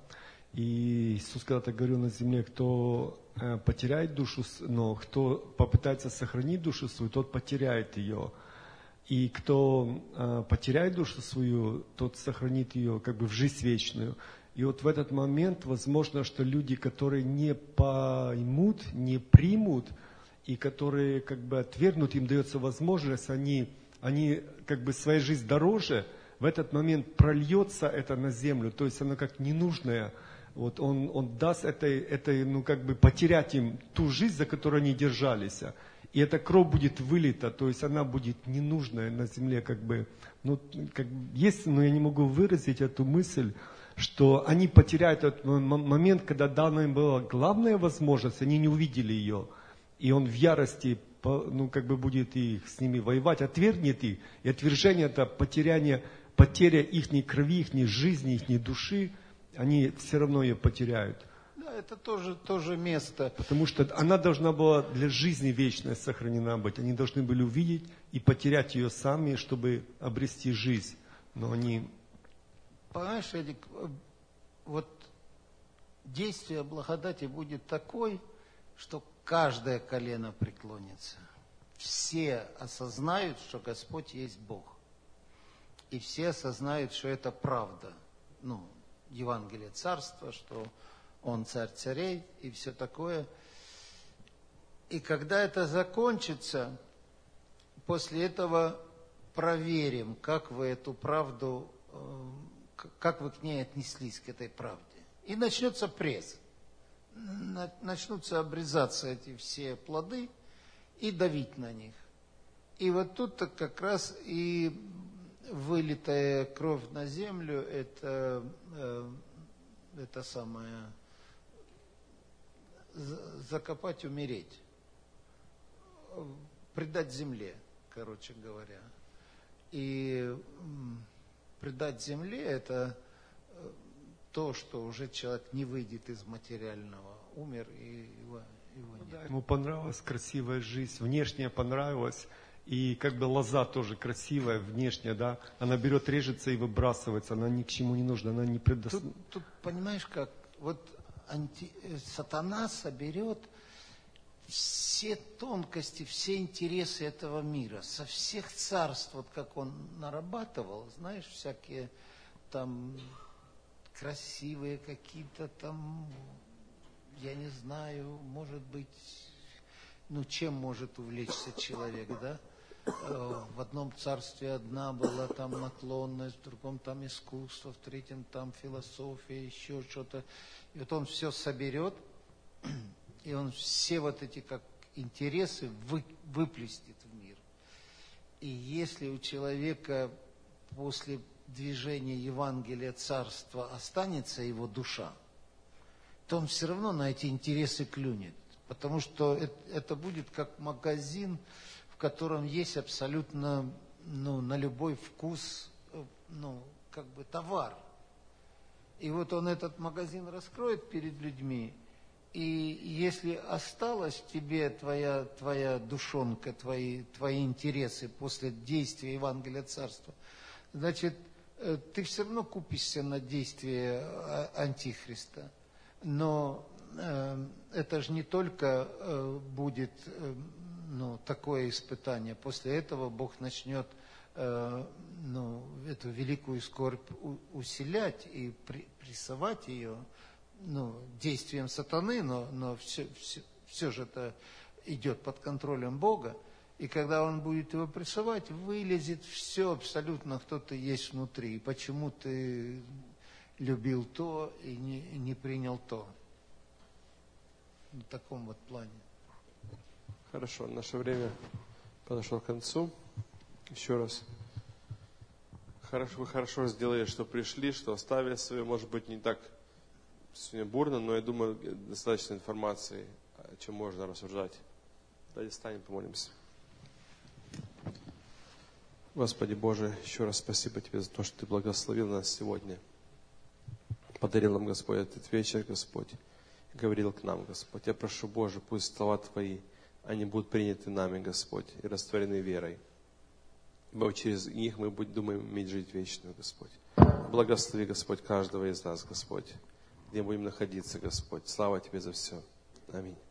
И Иисус когда-то говорил на земле, кто э, потеряет душу, но кто попытается сохранить душу свою, тот потеряет ее. И кто э, потеряет душу свою, тот сохранит ее как бы в жизнь вечную. И вот в этот момент, возможно, что люди, которые не поймут, не примут, и которые как бы отвергнут, им дается возможность, они, они как бы своя жизнь дороже, в этот момент прольется это на землю, то есть оно как ненужное. Вот он, он даст этой, этой, ну как бы потерять им ту жизнь, за которую они держались. И эта кровь будет вылита, то есть она будет ненужная на земле, как бы, ну, как есть, но я не могу выразить эту мысль, что они потеряют этот момент, когда дана им была главная возможность, они не увидели ее. И он в ярости, ну, как бы будет их с ними воевать, отвергнет их. И отвержение это потеряние, потеря их крови, их жизни, их души, они все равно ее потеряют. Да, это тоже, тоже место. Потому что она должна была для жизни вечной сохранена быть. Они должны были увидеть и потерять ее сами, чтобы обрести жизнь. Но они... Понимаешь, Эдик, вот действие благодати будет такое, что каждое колено преклонится. Все осознают, что Господь есть Бог. И все осознают, что это правда. Ну, Евангелие Царства, что Он Царь Царей и все такое. И когда это закончится, после этого проверим, как вы эту правду, как вы к ней отнеслись, к этой правде. И начнется пресс. Начнутся обрезаться эти все плоды и давить на них. И вот тут-то как раз и вылитая кровь на землю, это, это самое, закопать, умереть, предать земле, короче говоря. И предать земле, это то, что уже человек не выйдет из материального, умер, и его, его нет. Да, ему понравилась красивая жизнь, внешняя понравилась, и как бы лоза тоже красивая, внешняя, да, она берет, режется и выбрасывается, она ни к чему не нужна, она не предоставляет. Тут, тут понимаешь как, вот анти, сатана соберет все тонкости, все интересы этого мира, со всех царств, вот как он нарабатывал, знаешь, всякие там красивые какие-то там, я не знаю, может быть, ну чем может увлечься человек, да? В одном царстве одна была там наклонность, в другом там искусство, в третьем там философия, еще что-то. И вот он все соберет, и он все вот эти как интересы вы, выплеснет в мир. И если у человека после движения Евангелия Царства останется его душа, то он все равно на эти интересы клюнет. Потому что это, это будет как магазин, в котором есть абсолютно, ну, на любой вкус, ну, как бы товар. И вот он этот магазин раскроет перед людьми, и если осталась тебе твоя, твоя душонка, твои, твои интересы после действия Евангелия Царства, значит, ты все равно купишься на действие Антихриста. Но э, это же не только э, будет э, ну, такое испытание. После этого Бог начнет э, ну, эту великую скорбь у, усилять и при, прессовать ее, ну, действием сатаны, но, но все, все, все же это идет под контролем Бога. И когда он будет его прессовать, вылезет все абсолютно, кто ты есть внутри. И почему ты любил то и не, не принял то. В таком вот плане. Хорошо, наше время подошло к концу. Еще раз. Хорошо, вы хорошо сделали, что пришли, что оставили свое, может быть, не так сегодня бурно, но я думаю, достаточно информации, о чем можно рассуждать. Давайте встанем, помолимся. Господи Боже, еще раз спасибо Тебе за то, что Ты благословил нас сегодня. Подарил нам, Господь, этот вечер, Господь. Говорил к нам, Господь. Я прошу, Боже, пусть слова Твои, они будут приняты нами, Господь, и растворены верой. Ибо через них мы будем, думаем, иметь жизнь вечную, Господь. Благослови, Господь, каждого из нас, Господь. где мы будем находиться, Господь. Слава Тебе за все. Аминь.